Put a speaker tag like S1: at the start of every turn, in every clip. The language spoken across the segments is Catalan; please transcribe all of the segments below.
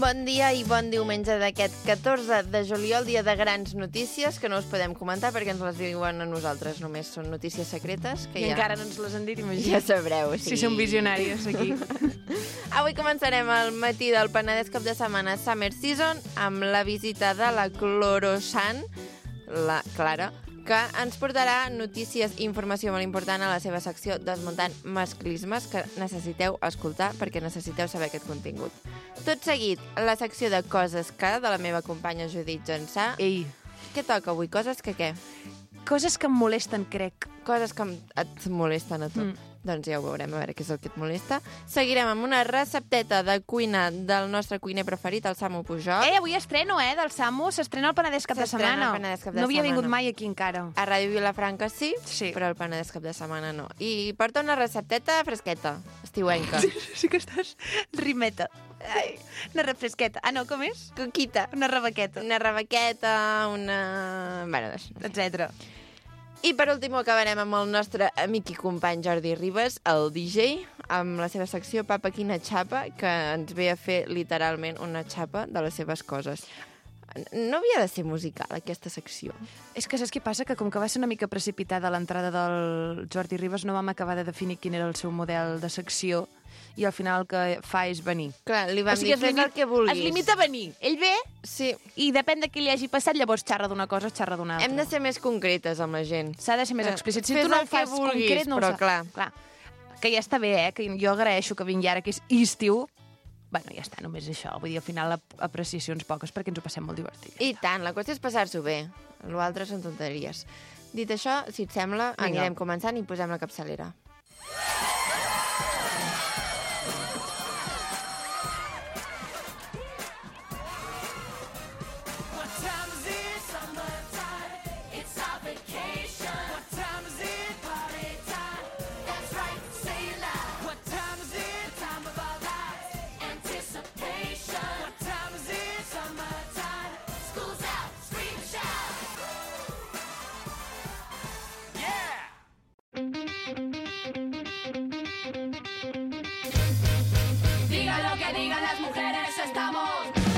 S1: Bon dia i bon diumenge d'aquest 14 de juliol, dia de grans notícies, que no us podem comentar perquè ens les diuen a nosaltres, només són notícies secretes. Que
S2: I
S1: ja...
S2: encara no ens les han dit, imagina.
S1: Ja sabreu, sí.
S2: Si som visionàries aquí.
S1: Avui començarem el matí del Penedès cap de setmana Summer Season amb la visita de la Clorosan, la Clara, que ens portarà notícies i informació molt important a la seva secció Desmuntant masclismes, que necessiteu escoltar perquè necessiteu saber aquest contingut. Tot seguit, la secció de Coses que, de la meva companya Judit Jansà.
S2: Ei,
S1: Què toca avui? Coses que què?
S2: coses que em molesten, crec.
S1: Coses que et molesten a tu. Doncs ja ho veurem, a veure què és el que et molesta. Seguirem amb una recepteta de cuina del nostre cuiner preferit, el Samu Pujol.
S2: Avui estreno, del Samu. S'estrena el Penedès cap de
S1: S'estrena
S2: setmana.
S1: el Penedès cap de
S2: No havia
S1: setmana.
S2: vingut mai aquí encara.
S1: A Ràdio Vilafranca sí,
S2: Sí.
S1: però el Penedès cap de setmana no. I porta una recepteta fresqueta, estiuenca.
S2: Sí que estàs rimeta. Ai, una refresqueta. Ah, no, com és?
S1: Coquita.
S2: Una rebequeta,
S1: Una rebequeta, una... Bueno, doncs.
S2: etc.
S1: I per últim acabarem amb el nostre amic i company Jordi Ribas, el DJ, amb la seva secció Papa quina xapa, que ens ve a fer literalment una xapa de les seves coses. No havia de ser musical, aquesta secció.
S2: És que saps què passa? Que com que va ser una mica precipitada l'entrada del Jordi Ribas, no vam acabar de definir quin era el seu model de secció i al final el que fa és venir.
S1: Clar, li vam
S2: O sigui,
S1: dir, fes el que vulguis.
S2: Es limita a venir. Ell ve
S1: Sí,
S2: i depèn de qui li hagi passat, llavors xerra d'una cosa o xerra d'una altra.
S1: hem de ser més concretes amb la gent.
S2: S'ha de ser més explícit. Si
S1: Fes
S2: tu no
S1: el
S2: el
S1: que
S2: fas
S1: vulguis,
S2: concret, no
S1: però
S2: ho saps.
S1: clar.
S2: Que ja està bé, que jo agraeixo que vingui ara, que és estiu. Bueno, ja està, només això. Vull dir, al final, apreciacions poques, perquè ens ho passem molt divertit.
S1: I tant, la qüestió és passar-s'ho bé. L'altre són tonteries. Dit això, si et sembla,
S2: Vinga.
S1: anirem començant i posem la capçalera.
S3: Diga lo que digan las mujeres, estamos.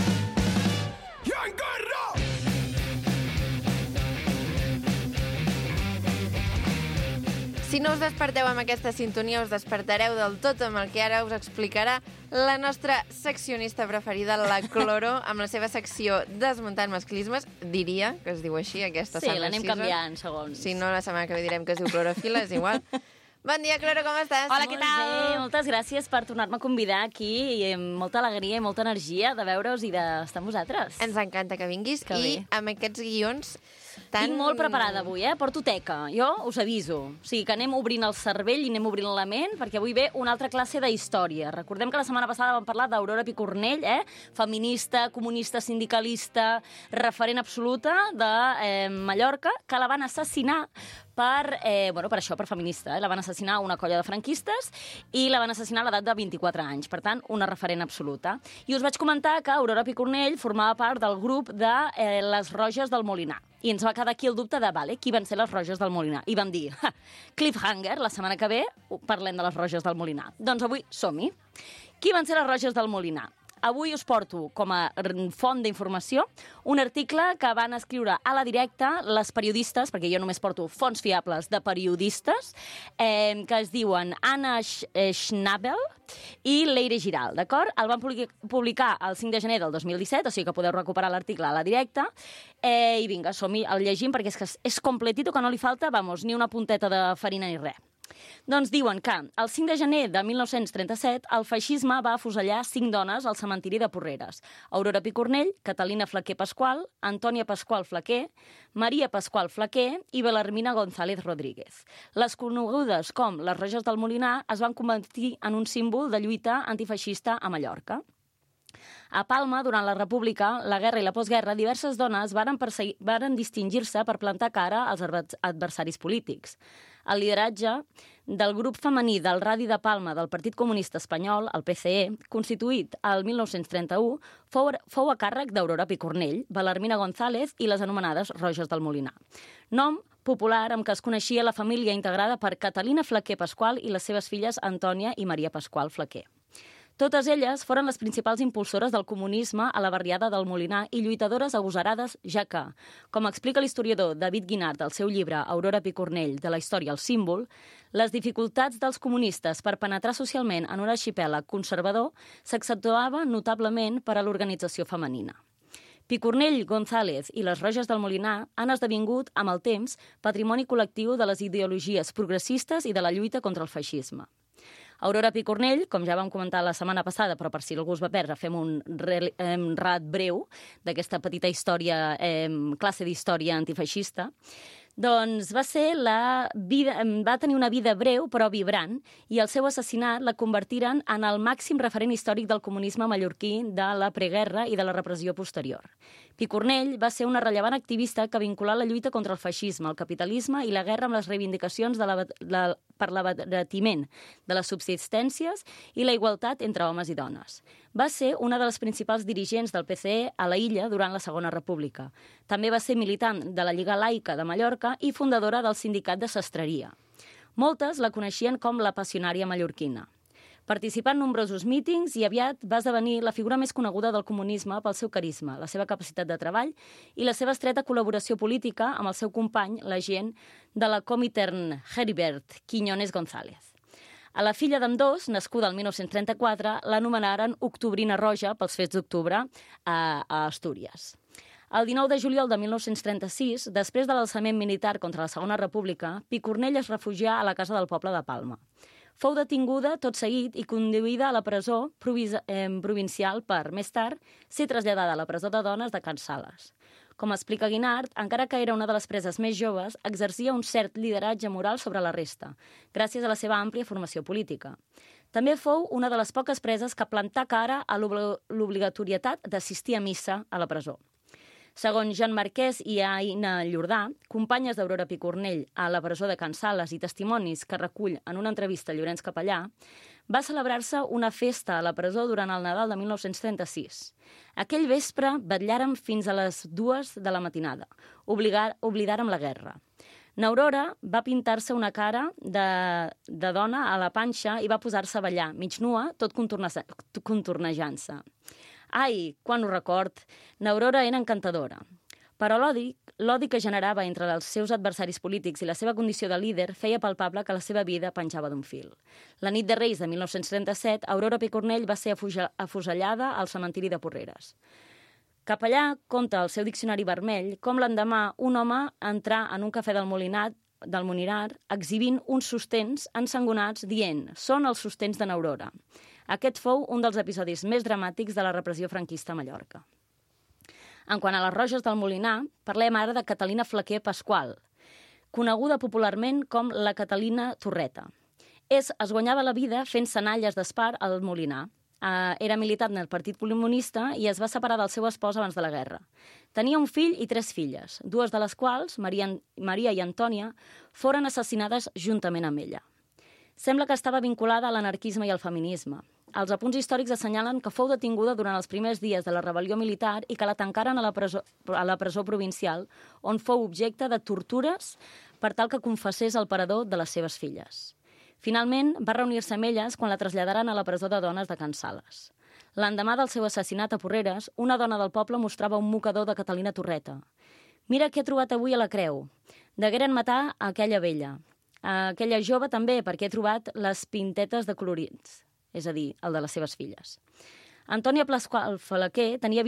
S1: Si no us desperteu amb aquesta sintonia, us despertareu del tot amb el que ara us explicarà la nostra seccionista preferida, la Cloro, amb la seva secció Desmuntant masclismes, diria que es diu així, aquesta
S4: Sí,
S1: Summer
S4: l'anem
S1: Season.
S4: canviant, segons.
S1: Si no, la setmana que ve direm que es diu clorofila, és igual. Bon dia, Cloro, com estàs?
S2: Hola, què
S4: Molt
S2: tal?
S4: bé, moltes gràcies per tornar-me a convidar aquí i amb molta alegria i molta energia de veure-us i d'estar amb vosaltres.
S1: Ens encanta que vinguis
S4: Que
S1: i
S4: bé.
S1: amb aquests guions tan...
S4: Estic molt preparada avui, porto teca. Jo us aviso. O sigui, que anem obrint el cervell i anem obrint la ment, perquè avui ve una altra classe d'història. Recordem que la setmana passada vam parlar d'Aurora Picornell, feminista, comunista, sindicalista, referent absoluta de Mallorca, que la van assassinar per això, per feminista. La van assassinar una colla de franquistes i la van assassinar a l'edat de 24 anys. Per tant, una referent absoluta. I us vaig comentar que Aurora Picornell formava part del grup de les Roges del Molinar. I ens va quedar aquí el dubte de, qui van ser les Roges del Molinar? I vam dir, cliffhanger, la setmana que ve parlem de les Roges del Molinar. Doncs avui som-hi. Qui van ser les Roges del Molinar? Avui us porto com a font d'informació un article que van escriure a La Directa les periodistes, perquè jo només porto fonts fiables de periodistes, que es diuen Anna Schnabel i Leire Giral, d'acord? El van publicar el 5 de gener del 2017, o sigui que podeu recuperar l'article a La Directa, i vinga, som-hi, el llegim, perquè és que és completito, que no li falta, ni una punteta de farina ni res. Doncs diuen que el 5 de gener de 1937 el feixisme va afusellar 5 dones al cementiri de Porreres. Aurora Picornell, Catalina Flaquer Pasqual, Antònia Pasqual Flaquer, Maria Pasqual Flaquer i Belarmina González Rodríguez. Les conegudes com les Roges del Molinar es van convertir en un símbol de lluita antifeixista a Mallorca. A Palma, durant la República, la guerra i la postguerra, diverses dones varen distingir-se per plantar cara als adversaris polítics. El lideratge del grup femení del Radi de Palma del Partit Comunista Espanyol, el PCE, constituït el 1931, fou a càrrec d'Aurora Picornell, Belarmina González i les anomenades Roges del Molinar. Nom popular amb què es coneixia la família integrada per Catalina Flaquer Pasqual i les seves filles Antònia i Maria Pasqual Flaquer. Totes elles foren les principals impulsores del comunisme a la barriada del Molinar i lluitadores agosarades, ja que, com explica l'historiador David Guinart al seu llibre Aurora Picornell, de la història al símbol, les dificultats dels comunistes per penetrar socialment en un arxipèlag conservador s'accentuaven notablement per a l'organització femenina. Picornell, González i les Roges del Molinar han esdevingut, amb el temps, patrimoni col·lectiu de les ideologies progressistes i de la lluita contra el feixisme. Aurora Picornell, com ja vam comentar la setmana passada, però per si algú es va perdre, fem un relat breu d'aquesta petita història, classe d'història antifeixista, doncs va tenir una vida breu però vibrant i el seu assassinat la convertiren en el màxim referent històric del comunisme mallorquí de la preguerra i de la repressió posterior. Picornell va ser una rellevant activista que vinculà la lluita contra el feixisme, el capitalisme i la guerra amb les reivindicacions per l'abaratiment de les subsistències i la igualtat entre homes i dones. Va ser una de les principals dirigents del PCE a la illa durant la Segona República. També va ser militant de la Lliga Laica de Mallorca i fundadora del Sindicat de Sastreria. Moltes la coneixien com la passionària mallorquina. Participà en nombrosos mítings i aviat va esdevenir la figura més coneguda del comunisme pel seu carisma, la seva capacitat de treball i la seva estreta col·laboració política amb el seu company, l'agent de la Comintern, Heribert Quiñones González. A la filla d'ambdós, nascuda el 1934, l'anomenaren Octubrina Roja pels fets d'octubre a Astúries. El 19 de juliol de 1936, després de l'alçament militar contra la Segona República, Picornell es refugià a la casa del poble de Palma. Fou detinguda tot seguit i conduïda a la presó provincial per, més tard, ser traslladada a la presó de dones de Can Sales. Com explica Guinart, encara que era una de les preses més joves, exercia un cert lideratge moral sobre la resta, gràcies a la seva àmplia formació política. També fou una de les poques preses que plantà cara a l'obligatorietat d'assistir a missa a la presó. Segons Jean Marquès i Aina Llordà, companyes d'Aurora Picornell a la presó de Can Sales i testimonis que recull en una entrevista a Llorenç Capellà, va celebrar-se una festa a la presó durant el Nadal de 1936. Aquell vespre vetllàrem fins a les 2 de la matinada. Oblidàrem la guerra. N'Aurora va pintar-se una cara de dona a la panxa i va posar-se a ballar, mig nua, tot contornejant-se. Ai, quan ho record, n'Aurora era encantadora. Però l'odi que generava entre els seus adversaris polítics i la seva condició de líder feia palpable que la seva vida penjava d'un fil. La nit de Reis de 1937, Aurora Picornell va ser afusellada al cementiri de Porreres. Capellà conta al seu diccionari vermell com l'endemà un home entrà en un cafè del Molinar exhibint uns sostens ensangonats dient «Són els sostens de n'Aurora». Aquest fou un dels episodis més dramàtics de la repressió franquista a Mallorca. En quant a les Roges del Molinar, parlem ara de Catalina Flaquer Pasqual, coneguda popularment com la Catalina Torreta. Es guanyava la vida fent senalles d'espar al Molinar. Era militant del Partit Comunista i es va separar del seu espòs abans de la guerra. Tenia un fill i 3 filles, 2 de les quals, Maria i Antònia, foren assassinades juntament amb ella. Sembla que estava vinculada a l'anarquisme i al feminisme. Els apunts històrics assenyalen que fou detinguda durant els primers dies de la rebel·lió militar i que la tancaren a la presó provincial, on fou objecte de tortures per tal que confessés el parador de les seves filles. Finalment, va reunir-se amb elles quan la traslladaren a la presó de dones de Can Sales. L'endemà del seu assassinat a Porreres, una dona del poble mostrava un mocador de Catalina Torreta. «Mira què he trobat avui a la creu. Degueren matar a aquella vella. Aquella jove també, perquè he trobat les pintetes de colorins», és a dir, el de les seves filles. Antònia Pasqual Flaquer tenia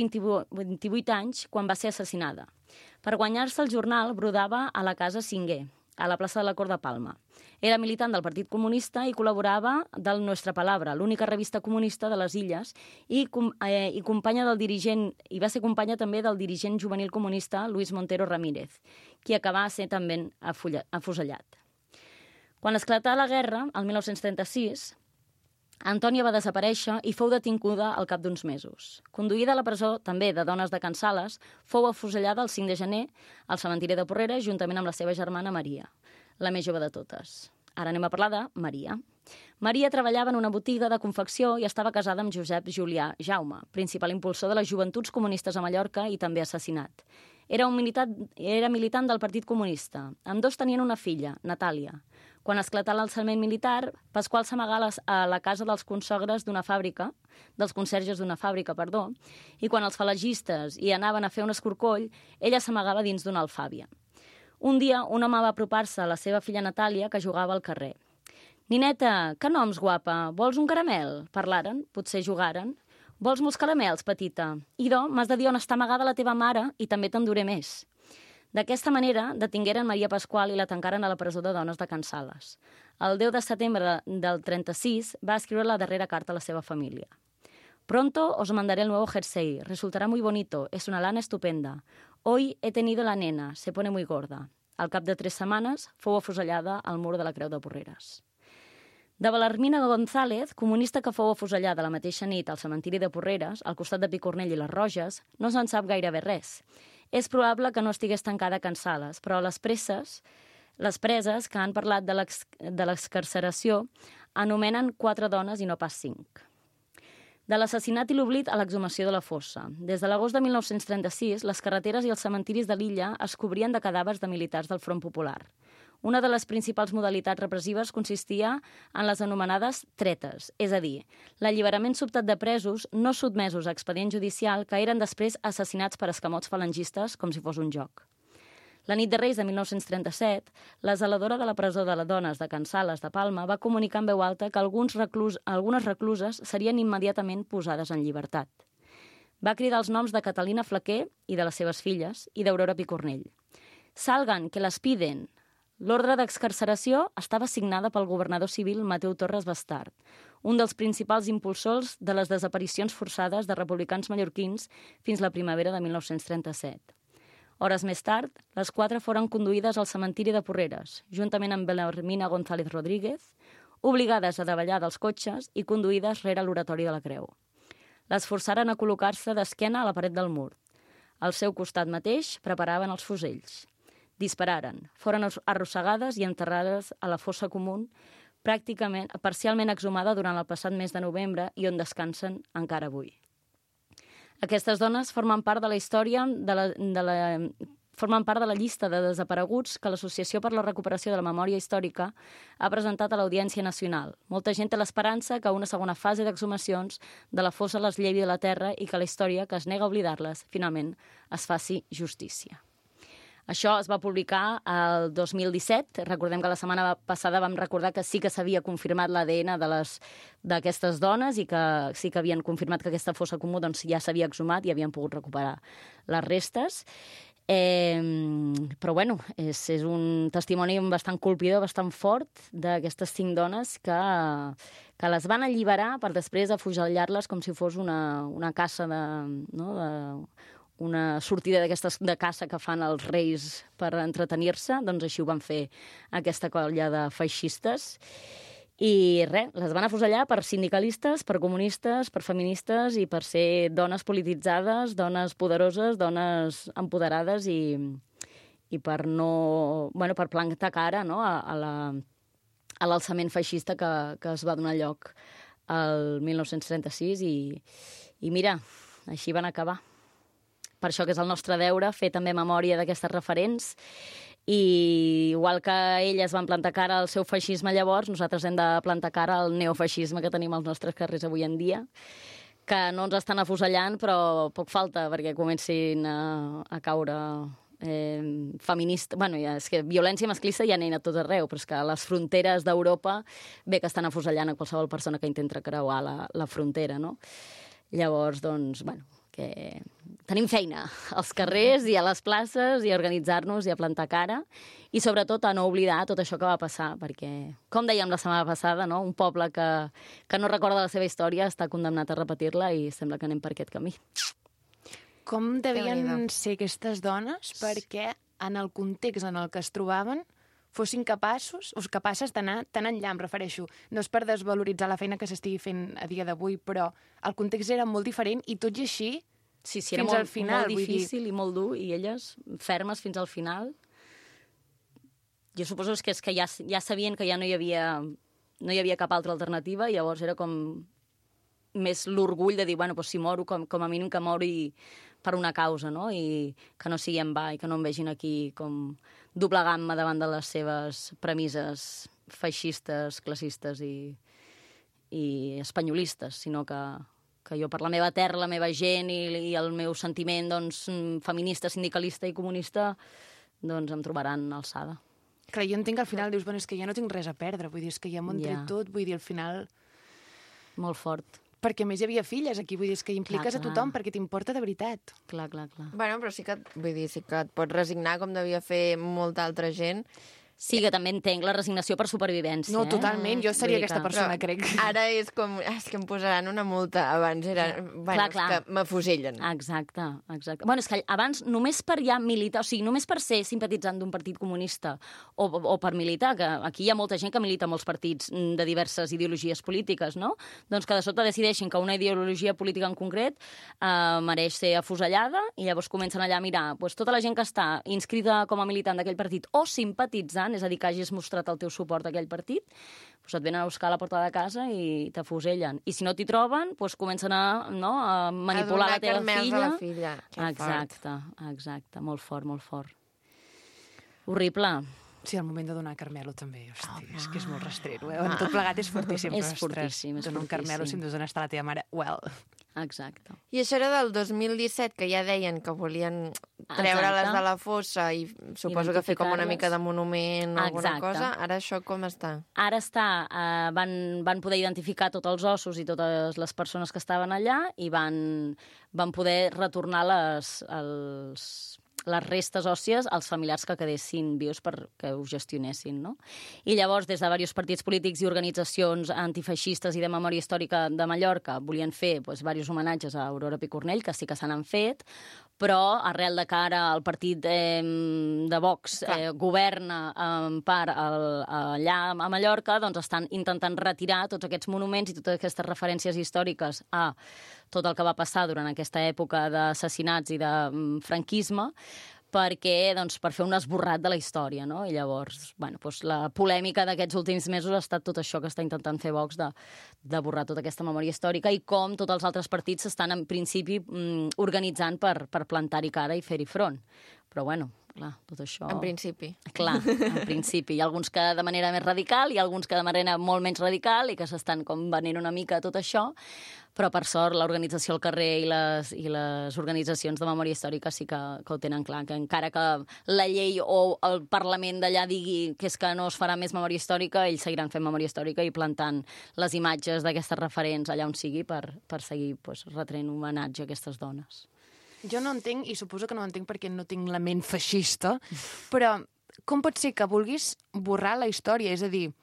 S4: 28 anys quan va ser assassinada. Per guanyar-se el jornal brodava a la casa Cinguer, a la plaça de la Cort de Palma. Era militant del Partit Comunista i col·laborava del Nuestra Palabra, l'única revista comunista de les Illes, i companya del dirigent, i va ser companya també del dirigent juvenil comunista Luis Montero Ramírez, qui acabà sent també afusellat. Quan esclatà la guerra, el 1936, Antònia va desaparèixer i fou detinguda al cap d'uns mesos. Conduïda a la presó, també de dones de Can Sales, fou afusellada el 5 de gener al cementiri de Porreres juntament amb la seva germana Maria, la més jove de totes. Ara anem a parlar de Maria. Maria treballava en una botiga de confecció i estava casada amb Josep Julià Jaume, principal impulsor de les Joventuts Comunistes a Mallorca i també assassinat. Era militant del Partit Comunista. Ambdós tenien una filla, Natàlia. Quan esclatà l'alçament militar, Pasqual s'amagà a la casa dels consogres d'una fàbrica, dels conserges d'una fàbrica, i quan els falangistes hi anaven a fer un escorcoll, ella s'amagava dins d'una alfàbia. Un dia, un home va apropar-se a la seva filla Natàlia, que jugava al carrer. «Nineta, que noms, guapa? Vols un caramel?» Parlaren, potser jugaren. «Vols molts caramels, petita? Idò, m'has de dir on està amagada la teva mare i també te'n duré més». D'aquesta manera, detingueren Maria Pasqual i la tancaren a la presó de dones de Can Sales. El 10 de setembre del 36 va escriure la darrera carta a la seva família. «Pronto os mandaré el nuevo jersey. Resultará muy bonito. Es una lana estupenda. Hoy he tenido la nena. Se pone muy gorda». Al cap de 3 setmanes fou afusellada al mur de la Creu de Porreres. De Belarmina González, comunista que fou afusellada la mateixa nit al cementiri de Porreres, al costat de Picornell i les Roges, no se'n sap gairebé res. És probable que no estigués tancada a Can Sales, però les preses que han parlat de l'excarceració anomenen 4 dones i no pas 5. De l'assassinat i l'oblit a l'exhumació de la fossa. Des de l'agost de 1936, les carreteres i els cementiris de l'illa es cobrien de cadàvers de militars del Front Popular. Una de les principals modalitats repressives consistia en les anomenades tretes, és a dir, l'alliberament sobtat de presos no sotmesos a expedient judicial que eren després assassinats per escamots falangistes com si fos un joc. La nit de Reis de 1937, la zeladora de la presó de les dones de Can Sales de Palma va comunicar en veu alta que algunes recluses serien immediatament posades en llibertat. Va cridar els noms de Catalina Flaquer i de les seves filles i d'Aurora Picornell. «Salgan, que les piden!» L'ordre d'excarceració estava signada pel governador civil Mateu Torres Bastard, un dels principals impulsors de les desaparicions forçades de republicans mallorquins fins la primavera de 1937. Hores més tard, les 4 foren conduïdes al cementiri de Porreres, juntament amb Belarmina González Rodríguez, obligades a davallar dels cotxes i conduïdes rere l'oratori de la Creu. Les forçaren a col·locar-se d'esquena a la paret del mur. Al seu costat mateix preparaven els fusells. Dispararen, foren arrossegades i enterrades a la fossa comú, parcialment exhumada durant el passat mes de novembre i on descansen encara avui. Aquestes dones formen part de la història formen part de la llista de desapareguts que l'Associació per la Recuperació de la Memòria Històrica ha presentat a l'Audiència Nacional. Molta gent té l'esperança que una segona fase d'exhumacions de la fossa les llevi de la terra i que la història, que es nega a oblidar-les, finalment es faci justícia. Això es va publicar el 2017. Recordem que la setmana passada vam recordar que sí que s'havia confirmat l'ADN d'aquestes dones i que sí que havien confirmat que aquesta fossa comú ja s'havia exhumat i havien pogut recuperar les restes. Però bueno, és un testimoni bastant colpidor, bastant fort d'aquestes 5 dones que les van alliberar per després afusellar-les com si fos una caça una sortida d'aquestes de caça que fan els reis per entretenir-se, doncs així ho van fer aquesta colla de feixistes. I res, les van afusellar per sindicalistes, per comunistes, per feministes i per ser dones polititzades, dones poderoses, dones empoderades i per per plantar cara a l'alçament feixista que es va donar lloc al 1936 i mira, així van acabar. Per això que és el nostre deure fer també memòria d'aquestes referents i igual que elles van plantar cara al seu feixisme llavors, nosaltres hem de plantar cara al neofeixisme que tenim als nostres carrers avui en dia, que no ens estan afusellant, però poc falta perquè comencin a caure feminista. Bueno, és que violència masclista ja n'hi ha a tot arreu, però és que a les fronteres d'Europa bé que estan afusellant a qualsevol persona que intenta creuar la frontera, no? Llavors, doncs, bueno, que tenim feina als carrers i a les places i a organitzar-nos i a plantar cara i sobretot a no oblidar tot això que va passar perquè, com dèiem la setmana passada, no? Un poble que no recorda la seva història està condemnat a repetir-la i sembla que anem per aquest camí.
S2: Com devien ser aquestes dones perquè en el context en el que es trobaven fossin capaces d'anar tan enllà, em refereixo. No és per desvaloritzar la feina que s'estigui fent a dia d'avui, però el context era molt diferent i tot i així,
S4: fins al final. Molt difícil i molt dur, i elles fermes fins al final. Jo suposo que és que ja sabien que ja no hi havia cap altra alternativa, i llavors era com més l'orgull de dir, bueno, doncs si moro, com a mínim que mori per una causa, no? I que no sigui en va i que no em vegin aquí com doblegant-me davant de les seves premisses feixistes, classistes i espanyolistes, sinó que jo, per la meva terra, la meva gent i el meu sentiment doncs, feminista, sindicalista i comunista, doncs em trobaran alçada.
S2: Clar, jo entenc que al final dius, bueno, és que ja no tinc res a perdre, vull dir, és que ja m'ho han tret tot, vull dir, al final...
S4: Molt fort.
S2: Perquè a més hi havia filles aquí, vull dir, és que impliques a tothom perquè t'importa de veritat.
S4: Clar.
S1: Bueno, però sí que, vull dir, sí que et pots resignar com devia fer molta altra gent.
S4: Sí, que també entenc la resignació per supervivència.
S2: No, totalment, jo seria aquesta persona,
S1: Però
S2: crec.
S1: Ara és com, és que em posaran una multa. Abans era, bueno,
S4: Clar.
S1: és que m'afusellen.
S4: Exacte. Bueno, és que abans, només per ja militar, o sigui, només per ser simpatitzant d'un partit comunista o per militar, que aquí hi ha molta gent que milita molts partits de diverses ideologies polítiques, no? Doncs que de sobte decideixin que una ideologia política en concret mereix ser afusellada i llavors comencen allà a mirar doncs, tota la gent que està inscrita com a militant d'aquell partit o simpatitzant, és a dir, que hagis mostrat el teu suport a aquell partit, doncs et venen a buscar a la porta de casa i t'afusellen. I si no t'hi troben, doncs comencen a manipular la teva filla.
S1: A la filla.
S4: Exacte. Molt fort. Horrible.
S2: Sí, el moment de donar Carmelo també, hosti, és que és molt rastrero, En tot plegat és fortíssim.
S4: És fortíssim.
S2: Donar un Carmelo si em dius on està la teva mare,
S4: Exacte.
S1: I això era del 2017, que ja deien que volien treure-les de la fossa i suposo que fer com una mica de monument o alguna cosa. Ara això com està?
S4: Ara van poder identificar tots els ossos i totes les persones que estaven allà i van poder retornar les restes òssies als familiars que quedessin vius perquè ho gestionessin, no? I llavors, des de diversos partits polítics i organitzacions antifeixistes i de memòria històrica de Mallorca volien fer diversos homenatges a Aurora Picornell, que sí que se n'han fet, però arrel de que ara el partit de Vox governa en part allà a Mallorca, doncs estan intentant retirar tots aquests monuments i totes aquestes referències històriques a tot el que va passar durant aquesta època d'assassinats i de franquisme, perquè, doncs, per fer un esborrat de la història, no? I llavors, la polèmica d'aquests últims mesos ha estat tot això que està intentant fer Vox de borrar tota aquesta memòria històrica i com tots els altres partits s'estan, en principi, organitzant per plantar-hi cara i fer-hi front. Però, clar, tot això...
S1: En principi.
S4: Clar, en principi. Hi ha alguns que de manera més radical i alguns que de manera molt menys radical i que s'estan com venent una mica tot això, però per sort l'organització al carrer i les organitzacions de memòria històrica sí que ho tenen clar, que encara que la llei o el Parlament d'allà digui que és que no es farà més memòria històrica, ells seguiran fent memòria històrica i plantant les imatges d'aquestes referents allà on sigui per seguir retrent homenatge a aquestes dones.
S2: Jo no entenc, i suposo que no entenc perquè no tinc la ment feixista, però com pot ser que vulguis borrar la història? És a dir,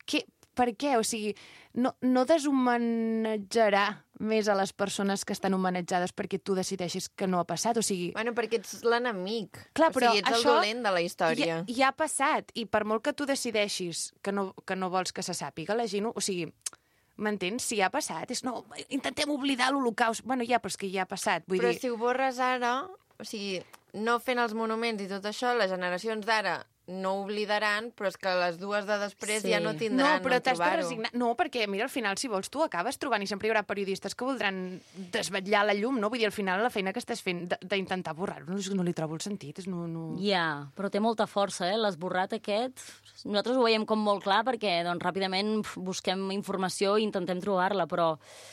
S2: per què? O sigui, no deshomenatjarà més a les persones que estan homenatjades perquè tu decideixis que no ha passat? O sigui...
S1: Bueno, perquè ets l'enemic.
S2: Clar, però
S1: ets el dolent de la història.
S2: Ja ha passat, i per molt que tu decideixis que no vols que se sàpiga, la gent... O sigui... M'entens? Si ha passat, no, intentem oblidar l'Holocaust. Bueno, però és que ja ha passat.
S1: Però si ho borres ara, o sigui, no fent els monuments i tot això, les generacions d'ara no oblidaran, però és que les dues de després ja no tindran
S2: no, però t'has de
S1: trobar-ho.
S2: resignar. No, perquè, mira, al final, si vols, tu acabes trobant, i sempre hi haurà periodistes que voldran desvetllar la llum, no? Vull dir, al final, la feina que estàs fent d'intentar borrar-ho, no li trobo el sentit.
S4: Ja, però té molta força, l'esborrat aquest. Nosaltres ho veiem com molt clar perquè doncs, ràpidament busquem informació i intentem trobar-la, però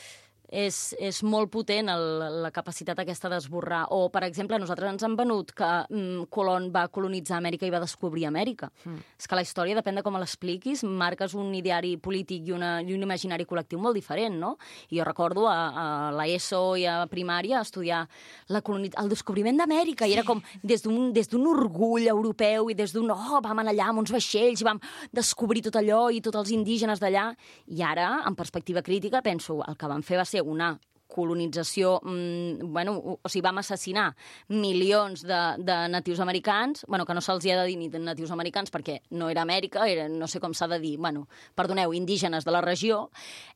S4: és molt potent la capacitat aquesta d'esborrar. O, per exemple, nosaltres ens han venut que Colón va colonitzar Amèrica i va descobrir Amèrica. És que la història, depèn de com l'expliquis, marques un ideari polític i un imaginari col·lectiu molt diferent, no? I jo recordo a l'ESO i a primària estudiar el descobriment d'Amèrica, i era com des d'un orgull europeu i des d'un, vam anar allà amb uns vaixells i vam descobrir tot allò i tots els indígenes d'allà. I ara, en perspectiva crítica, penso, el que van fer va ser una colonització, o sigui, vam assassinar milions de natius americans, que no se'ls ha de dir ni de natius americans perquè no era Amèrica, no sé com s'ha de dir, perdoneu, indígenes de la regió,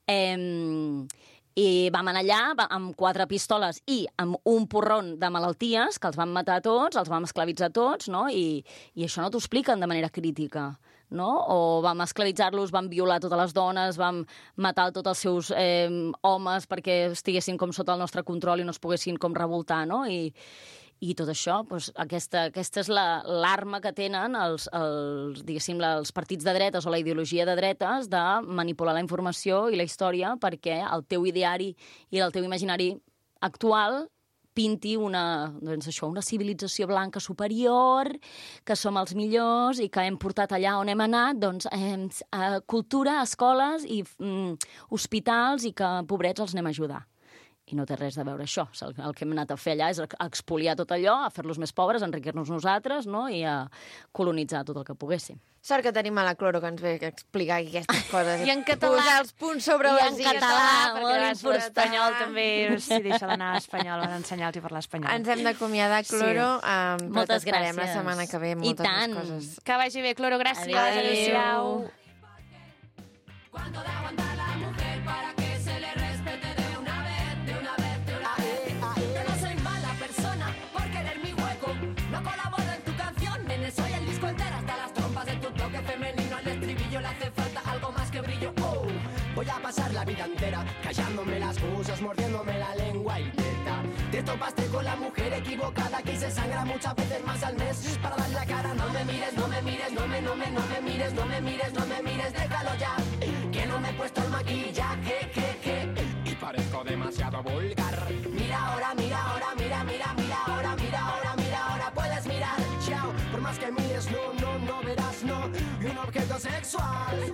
S4: i vam anar allà amb 4 pistoles i amb un porrón de malalties, que els vam matar tots, els vam esclavitzar tots, no? I això no t'ho expliquen de manera crítica, no? O vam esclavitzar-los, vam violar totes les dones, vam matar tots els seus homes perquè estiguessin com sota el nostre control i no es poguessin com revoltar, no? I I tot això, doncs, aquesta és l'arma que tenen diguéssim, els partits de dretes o la ideologia de dretes de manipular la informació i la història perquè el teu ideari i el teu imaginari actual pinti una civilització blanca superior, que som els millors i que hem portat allà on hem anat, cultura, escoles i hospitals i que, pobrets, els anem a ajudar. I no té res a veure això. El que hem anat a fer allà és a expoliar tot allò, a fer-los més pobres, a enriquir-nos nosaltres, no? I a colonitzar tot el que poguéssim.
S1: Sort que tenim a la Cloro que ens ve a explicar aquestes coses.
S2: I en català.
S1: Posar els punts sobre les
S4: I en català, molt important.
S2: Espanyol també, si deixa d'anar a espanyol, van ensenyar-los a parlar espanyol.
S1: Ens hem d'acomiadar, Cloro.
S4: Moltes
S1: t'esperem
S4: gràcies.
S1: la setmana que ve amb moltes més coses.
S2: Que vagi bé, Cloro, gràcies.
S4: Adéu.
S3: ¿Cuánto de aguantar la mujer para que se le respete de una vez, de una vez, de una vez? Que no soy mala persona por querer mi hueco. No colaboro en tu canción, nene, soy el disco entero hasta las trompas de tu toque femenino. Al estribillo le hace falta algo más que brillo. Oh, voy a pasar la vida entera callándome las cosas, mordiéndome la lengua y neta. Te topaste con la mujer equivocada que se sangra muchas veces más al mes para dar la cara. No me mires, no me mires, no me mires, no me mires, no me mires, déjalo ya. Que no me he puesto el maquillaje, y parezco demasiado vulgar. Mira ahora, mira ahora, mira, mira, mira ahora, mira ahora, mira ahora, puedes mirar, chao. Por más que mires, no verás, no, y un objeto sexual.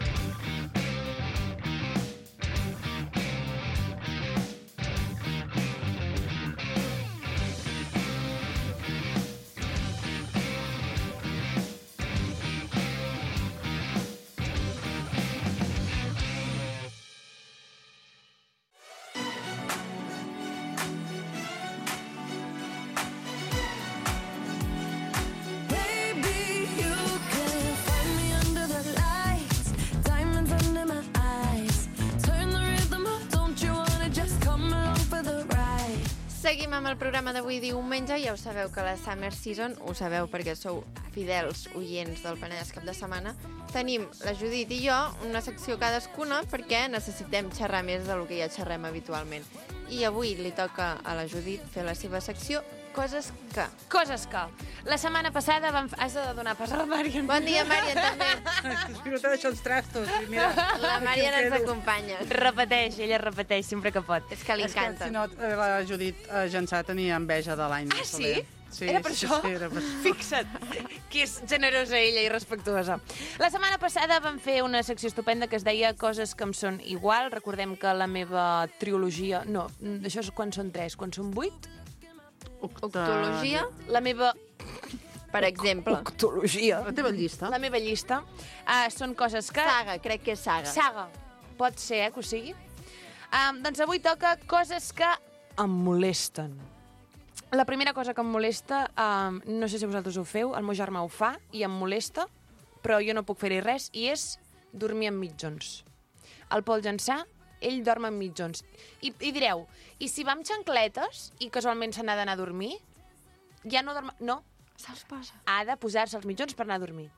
S1: Seguim amb el programa d'avui diumenge. Ja ho sabeu que la Summer Season, ho sabeu perquè sou fidels oients del Penedès Cap de Setmana, tenim la Judit i jo una secció cadascuna perquè necessitem xerrar més del que ja xerrem habitualment. I avui li toca a la Judit fer la seva secció Coses que.
S2: Coses que. La setmana passada has de donar pas a la Marian.
S1: Bon dia, Marian, també.
S5: Espero te deixo els trastos. I mira,
S1: La Marian
S5: aquí em
S1: ens
S5: quedo.
S1: acompanya.
S2: Repeteix, ella repeteix sempre que pot.
S1: És que li
S5: És que,
S1: encanta.
S5: si no, la Judit Jansà tenia enveja de l'any.
S2: Ah, sí?
S5: Sí,
S2: Era per això?
S5: Sí, era per això.
S2: Fixa't, que és generosa ella i respectuosa. La setmana passada vam fer una secció estupenda que es deia Coses que em són igual. Recordem que la meva trilogia... No, això és quan són 3, quan són 8?
S1: Octologia,
S2: La meva...
S1: per exemple.
S2: Octologia.
S5: La teva llista.
S2: La meva llista. Són coses que...
S1: Saga, crec que és saga.
S2: Saga. Pot ser, que ho sigui. Doncs avui toca coses que em molesten. La primera cosa que em molesta, no sé si vosaltres ho feu, el meu germà ho fa i em molesta, però jo no puc fer-hi res, i és dormir amb mitjons. El Pol Jansà, ell dorm amb mitjons. I direu, i si va amb xancletes i casualment se n'ha d'anar a dormir, ja no dorm... No,
S1: Se'ls posa.
S2: ha de posar-se els mitjons per anar a dormir.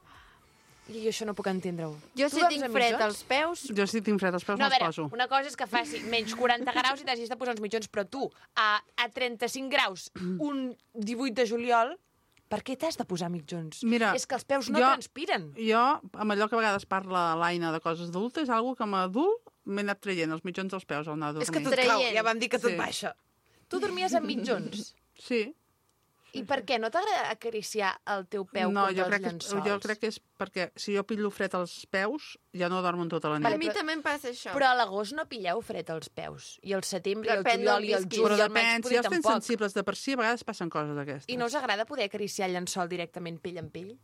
S2: I jo això no puc entendre-ho.
S1: Jo
S2: Tu
S1: si
S2: dorms
S1: tinc
S2: amb
S1: fred
S2: mitjons?
S1: als peus,
S5: Jo si tinc fred als peus
S2: No, a
S5: me'ls
S2: veure,
S5: poso.
S2: una cosa és que faci menys 40 graus i t'hagis de posar uns mitjons, però tu, a 35 graus, un 18 de juliol, per què t'has de posar mitjons?
S5: Mira,
S2: és que els peus no
S5: jo-
S2: transpiren.
S5: Jo, amb allò que a vegades parla l'Aina de coses d'adulta, és algo que amb adult m'he anat traient els mitjons dels peus al anar a dormir.
S2: És que tot
S1: Traient.
S2: clau, ja vam dir que tot
S5: Sí.
S2: baixa. Tu dormies amb mitjons.
S5: Sí.
S2: I per què? No t'agrada acariciar el teu peu
S5: No,
S2: contra
S5: jo crec,
S2: els llençols?
S5: jo crec que és perquè si jo pillo fred als peus, ja no dormo en tota la nit.
S1: a mi també em passa això.
S2: Però a l'agost no pilleu fred als peus. I al setembre, i al
S1: Depèn
S2: juliol,
S1: d'on
S2: i al
S1: visquis.
S2: juny,
S5: Però
S2: i al maig,
S5: depèn, si
S2: poder
S5: els tens
S2: tampoc.
S5: sensibles de per si, a vegades passen coses d'aquestes.
S2: I no us agrada poder acariciar el llençol directament pell en pell?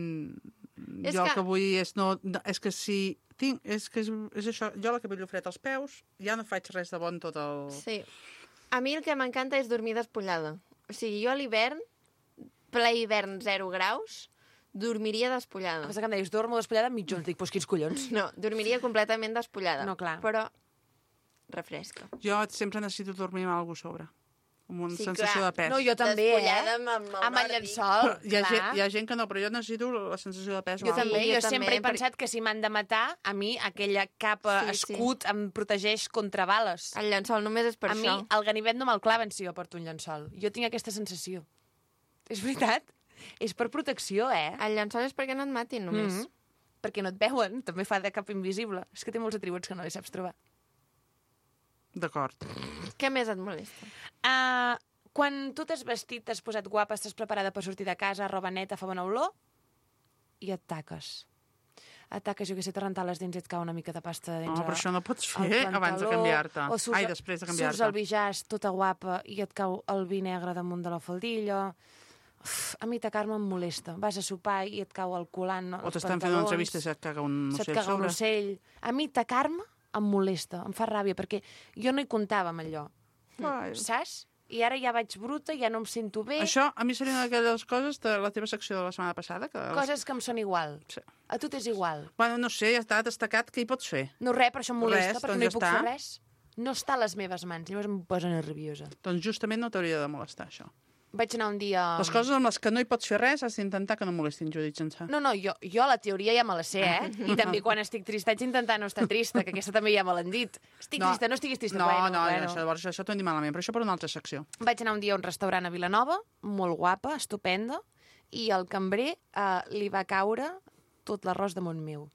S1: És
S5: Jo el
S1: que-
S5: que vull és no, és que si tinc, és que és això, jo la que pillo fred als peus, ja no faig res de bon tot el...
S1: Sí. A mi el que m'encanta és dormir despullada. O sigui, jo a l'hivern, ple hivern 0 graus, dormiria despullada.
S2: Passa que em deies, dormo despullada amb mitjons. Dic, doncs quins collons?
S1: No, dormiria completament despullada.
S2: No, clar.
S1: Però refresca.
S5: Jo sempre necessito dormir amb alguna sobre, amb una
S1: Sí,
S5: sensació
S1: clar.
S5: de pes.
S2: No, jo també,
S1: Despullada amb
S2: amb el
S1: nòrdic.
S2: llençol.
S5: Però hi ha,
S2: clar.
S5: gent, hi ha gent que no, però jo necessito la sensació de pes.
S2: Jo també,
S1: jo
S2: jo sempre he
S1: també,
S2: pensat que si m'han de matar, a mi aquella capa
S1: Sí, sí.
S2: escut em protegeix contra bales.
S1: El llençol només és per
S2: A mi
S1: això.
S2: el ganivet no me'l claven si jo porto un llençol. Jo tinc aquesta sensació. És veritat. És per protecció,
S1: El llençol és perquè no et matin, només.
S2: Perquè no et veuen, també fa de cap invisible. És que té molts atributs que no li saps trobar.
S5: D'acord.
S1: Què més et molesta?
S2: Quan tu t'has vestit, t'has posat guapa, estàs preparada per sortir de casa, roba neta, fa bona olor, i et taques. Et taques, jo què sé, te rentar les dents i et cau una mica de pasta de dents.
S5: No, però això no pots
S2: al
S5: fer abans de
S2: pantaló,
S5: canviar-te.
S2: o surts,
S5: Després de
S2: surts
S5: canviar-te.
S2: al bijàs tota guapa i et cau el vi negre damunt de la faldilla. A mi tacar-me em molesta. Vas a sopar i et cau el colant
S5: O t'estan fent una entrevista i se't caga un ocell
S2: se't caga un
S5: sobre.
S2: ocell. A mi tacar-me em molesta, em fa ràbia, perquè jo no hi comptava amb allò.
S5: Ai.
S2: Saps? I ara ja vaig bruta, ja no em sento bé.
S5: Això, a mi seria una d'aquelles coses de la teva secció de la setmana passada. Que
S2: Coses que em són igual.
S5: Sí.
S2: A tu t'és igual.
S5: Bueno, no sé, ja està destacat, què hi pots fer?
S2: No res, però això em molesta,
S5: Res,
S2: perquè
S5: doncs
S2: no hi
S5: ja
S2: puc
S5: està.
S2: fer res. No està a les meves mans, llavors em posa nerviosa.
S5: Doncs justament no t'hauria de molestar, això.
S2: Vaig anar un dia...
S5: Les coses amb les que no hi pots fer res has d'intentar que no molestin Judit Sensà.
S2: No, jo la teoria ja me la sé, I també quan estic trista haig d'intentar no estar trista, que aquesta també ja me l'han dit. Estic trista, no estiguis trista.
S5: No,
S2: bueno.
S5: Això, llavors això t'ho hem dit malament, però això per una altra secció.
S2: Vaig anar un dia a un restaurant a Vilanova, molt guapa, estupenda, i al cambrer li va caure tot l'arròs damunt meu.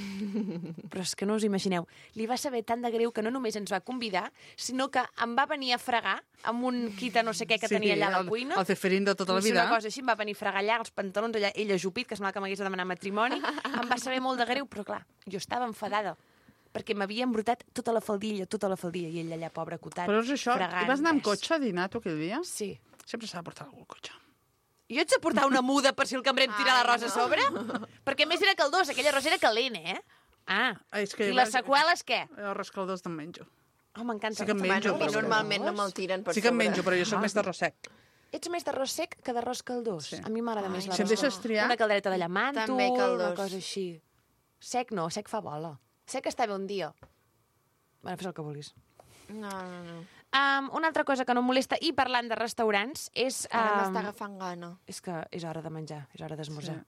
S2: Però és que no us imagineu. Li va saber tant de greu que no només ens va convidar, sinó que em va venir a fregar amb un quita no sé què que tenia allà a la cuina.
S5: El ceferín de tota la vida.
S2: Una cosa així, em va venir a fregar allà, els pantalons allà, ell ajupit, que semblava que m'hagués de demanar matrimoni. Em va saber molt de greu, però clar, jo estava enfadada perquè m'havia embrutat tota la faldilla, i ell allà, pobre cotat,
S5: Però és això,
S2: fregant.
S5: i vas anar amb cotxe a dinar tu aquell dia?
S2: Sí.
S5: Sempre s'ha de portar algú al cotxe.
S2: Jo ets de portar una muda per si el cambrer em tira l'arròs a sobre? Perquè a més era caldós, aquell arròs era calent,
S5: És que
S2: I les seqüeles, què?
S5: Arròs caldós te'n menjo.
S2: Oh, m'encanta.
S5: Sí que em menjo,
S1: Bueno,
S5: però...
S1: normalment no me'l tiren per
S5: Sí que em
S1: sobre.
S5: menjo, però jo soc més d'arròs sec.
S2: Ets més d'arròs sec que d'arròs caldós.
S5: Sí.
S2: A mi m'agrada més
S5: Si em
S2: l'arròs.
S5: deixes triar...
S2: Una caldereta de llamàntol,
S1: També caldós.
S2: una cosa així. Sec no, sec fa bola. Sec està bé un dia. Bueno, fes el que vulguis.
S1: No.
S2: Una altra cosa que no em molesta, i parlant de restaurants, és...
S1: Ara m'està agafant gana.
S2: És que és hora de menjar, és hora d'esmorzar.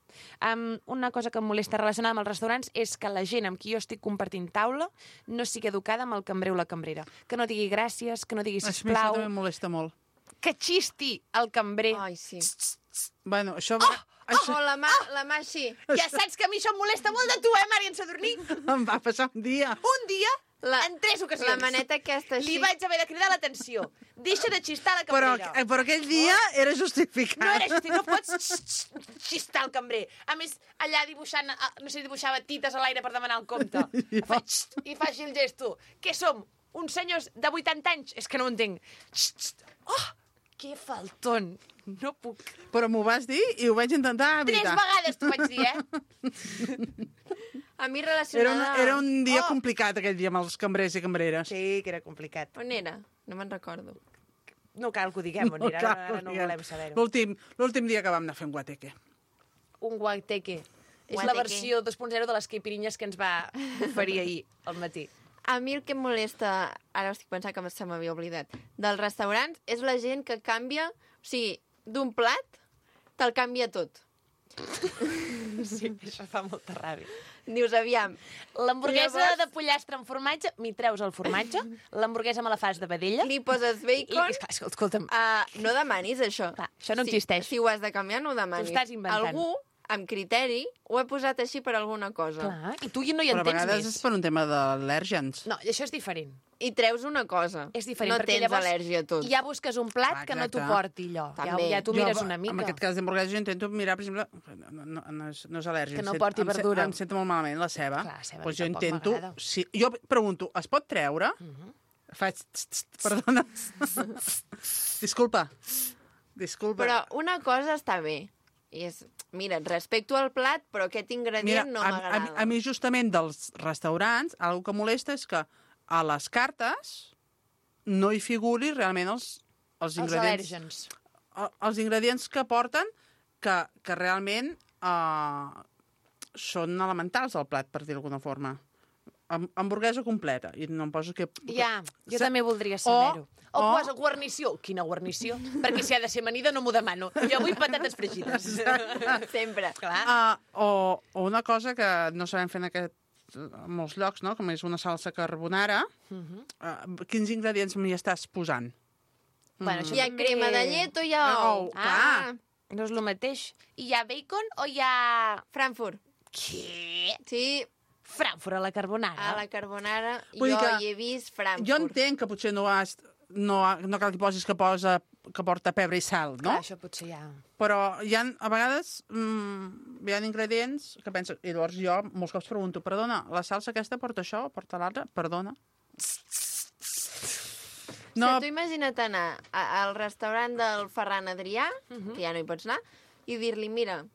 S2: Una cosa que em molesta relacionada amb els restaurants és que la gent amb qui jo estic compartint taula no sigui educada amb el cambrer o la cambrera. Que no digui gràcies, que no digui
S5: Això
S2: sisplau,
S5: també em molesta molt.
S2: que xisti el cambrer.
S1: Ai, sí.
S5: Bueno, això...
S1: Oh, la mà així.
S2: Ja saps que a mi això em molesta molt de tu, Marian Sadurní?
S5: Em va passar un dia.
S2: Un dia, en 3 ocasions.
S1: La maneta aquesta així.
S2: Li vaig haver de cridar l'atenció. Deixa de xistar la
S5: Però,
S2: cambrera.
S5: però aquell dia era justificat.
S2: No era justi, no pots xistar el cambrer. A més, allà dibuixant, no sé, dibuixava tites a l'aire per demanar el compte. I fa així el gesto. Què som? Uns senyors de 80 anys? És que no ho entenc. Oh, que falton. No puc.
S5: Però m'ho vas dir i ho vaig intentar
S2: 3
S5: evitar.
S2: vegades t'ho vaig dir,
S1: A mi relacionada...
S5: Era un dia complicat, aquell dia, amb els cambrers i cambreres.
S2: Sí, que era complicat.
S1: On era? No me'n recordo.
S2: No cal que ho diguem, on era, ara no volem saber-ho.
S5: L'últim dia que vam anar a fer un guateque.
S2: Un guateque. És la
S1: Guateque.
S2: versió 2.0 de les caipirinhas que ens va oferir ahir al matí.
S1: A mi el que em molesta, ara estic pensant que se m'havia oblidat, dels restaurants és la gent que canvia, o sigui, d'un plat te'l canvia tot.
S2: Sí, això fa molta ràbia.
S1: Dius, aviam,
S2: L'hamburguesa
S1: Llavors-
S2: de pollastre amb formatge, m'hi treus el formatge, l'hamburguesa me la fas de vedella,
S1: li poses bacon...
S2: escolta'm,
S1: no demanis això.
S2: Clar, això no existeix.
S1: Si ho has de canviar, no ho demanis.
S2: T'ho estàs inventant.
S1: Algú, amb criteri, ho ha posat així per alguna cosa.
S2: clar, i tu no hi
S5: Però a
S2: entens
S5: vegades
S2: més.
S5: és per un tema d'al·lèrgens.
S2: No, això és diferent.
S1: I treus una cosa.
S2: És diferent,
S1: no
S2: perquè
S1: tens
S2: llavors
S1: al·lèrgia a tot.
S2: ja busques un plat
S5: Clar,
S2: que no t'ho
S5: exacte.
S2: porti allò.
S1: També.
S2: Ja t'ho mires una mica.
S5: En aquest cas d'hamburguesa jo intento mirar, per exemple, no és al·lèrgic.
S2: Que no porti verdura.
S5: Em sento molt malament la ceba.
S2: Clar, la ceba
S5: Doncs jo
S2: tampoc
S5: intento...
S2: m'agrada.
S5: Si, jo pregunto, es pot treure? Faig... Perdona. Disculpa.
S1: Però una cosa està bé. I és, mira, respecto al plat, però aquest ingredient no m'agrada.
S5: a mi justament dels restaurants, una que molesta és que a les cartes no hi figuri realment els
S2: Els
S5: ingredients...
S2: al·lèrgens.
S5: Els ingredients que porten que realment són elementals al plat, per dir d'alguna forma. Hamburguesa completa, i no em poso que...
S2: Ja, jo també voldria saber-ho. O posa guarnició. Quina guarnició? Perquè si ha de ser amanida no m'ho demano. Jo vull patates fregides.
S1: Sempre.
S2: Clar.
S5: O una cosa que no sabem fer en molts llocs, no? Com és una salsa carbonara. Quins ingredients m'hi estàs posant?
S2: Bueno, això
S1: Hi ha
S2: també-
S1: crema de llet o hi ha ou?
S5: clar.
S2: No és el mateix. I hi ha bacon o hi ha...
S1: Frankfurt.
S2: Què?
S1: Sí,
S2: Frankfurt a la carbonara.
S1: a la carbonara
S5: Vull dir
S1: jo
S5: que
S1: hi he vist Frankfurt.
S5: Jo entenc que potser no cal que posis que porta pebre i sal, no?
S2: Clar, això potser ja...
S5: Però a vegades hi ha ingredients que penso... I llavors jo molts cops pregunto, perdona, la salsa aquesta porta això, porta l'altra? Perdona.
S1: No. Tu imagina't anar al restaurant del Ferran Adrià, que ja no hi pots anar, i dir-li, mira,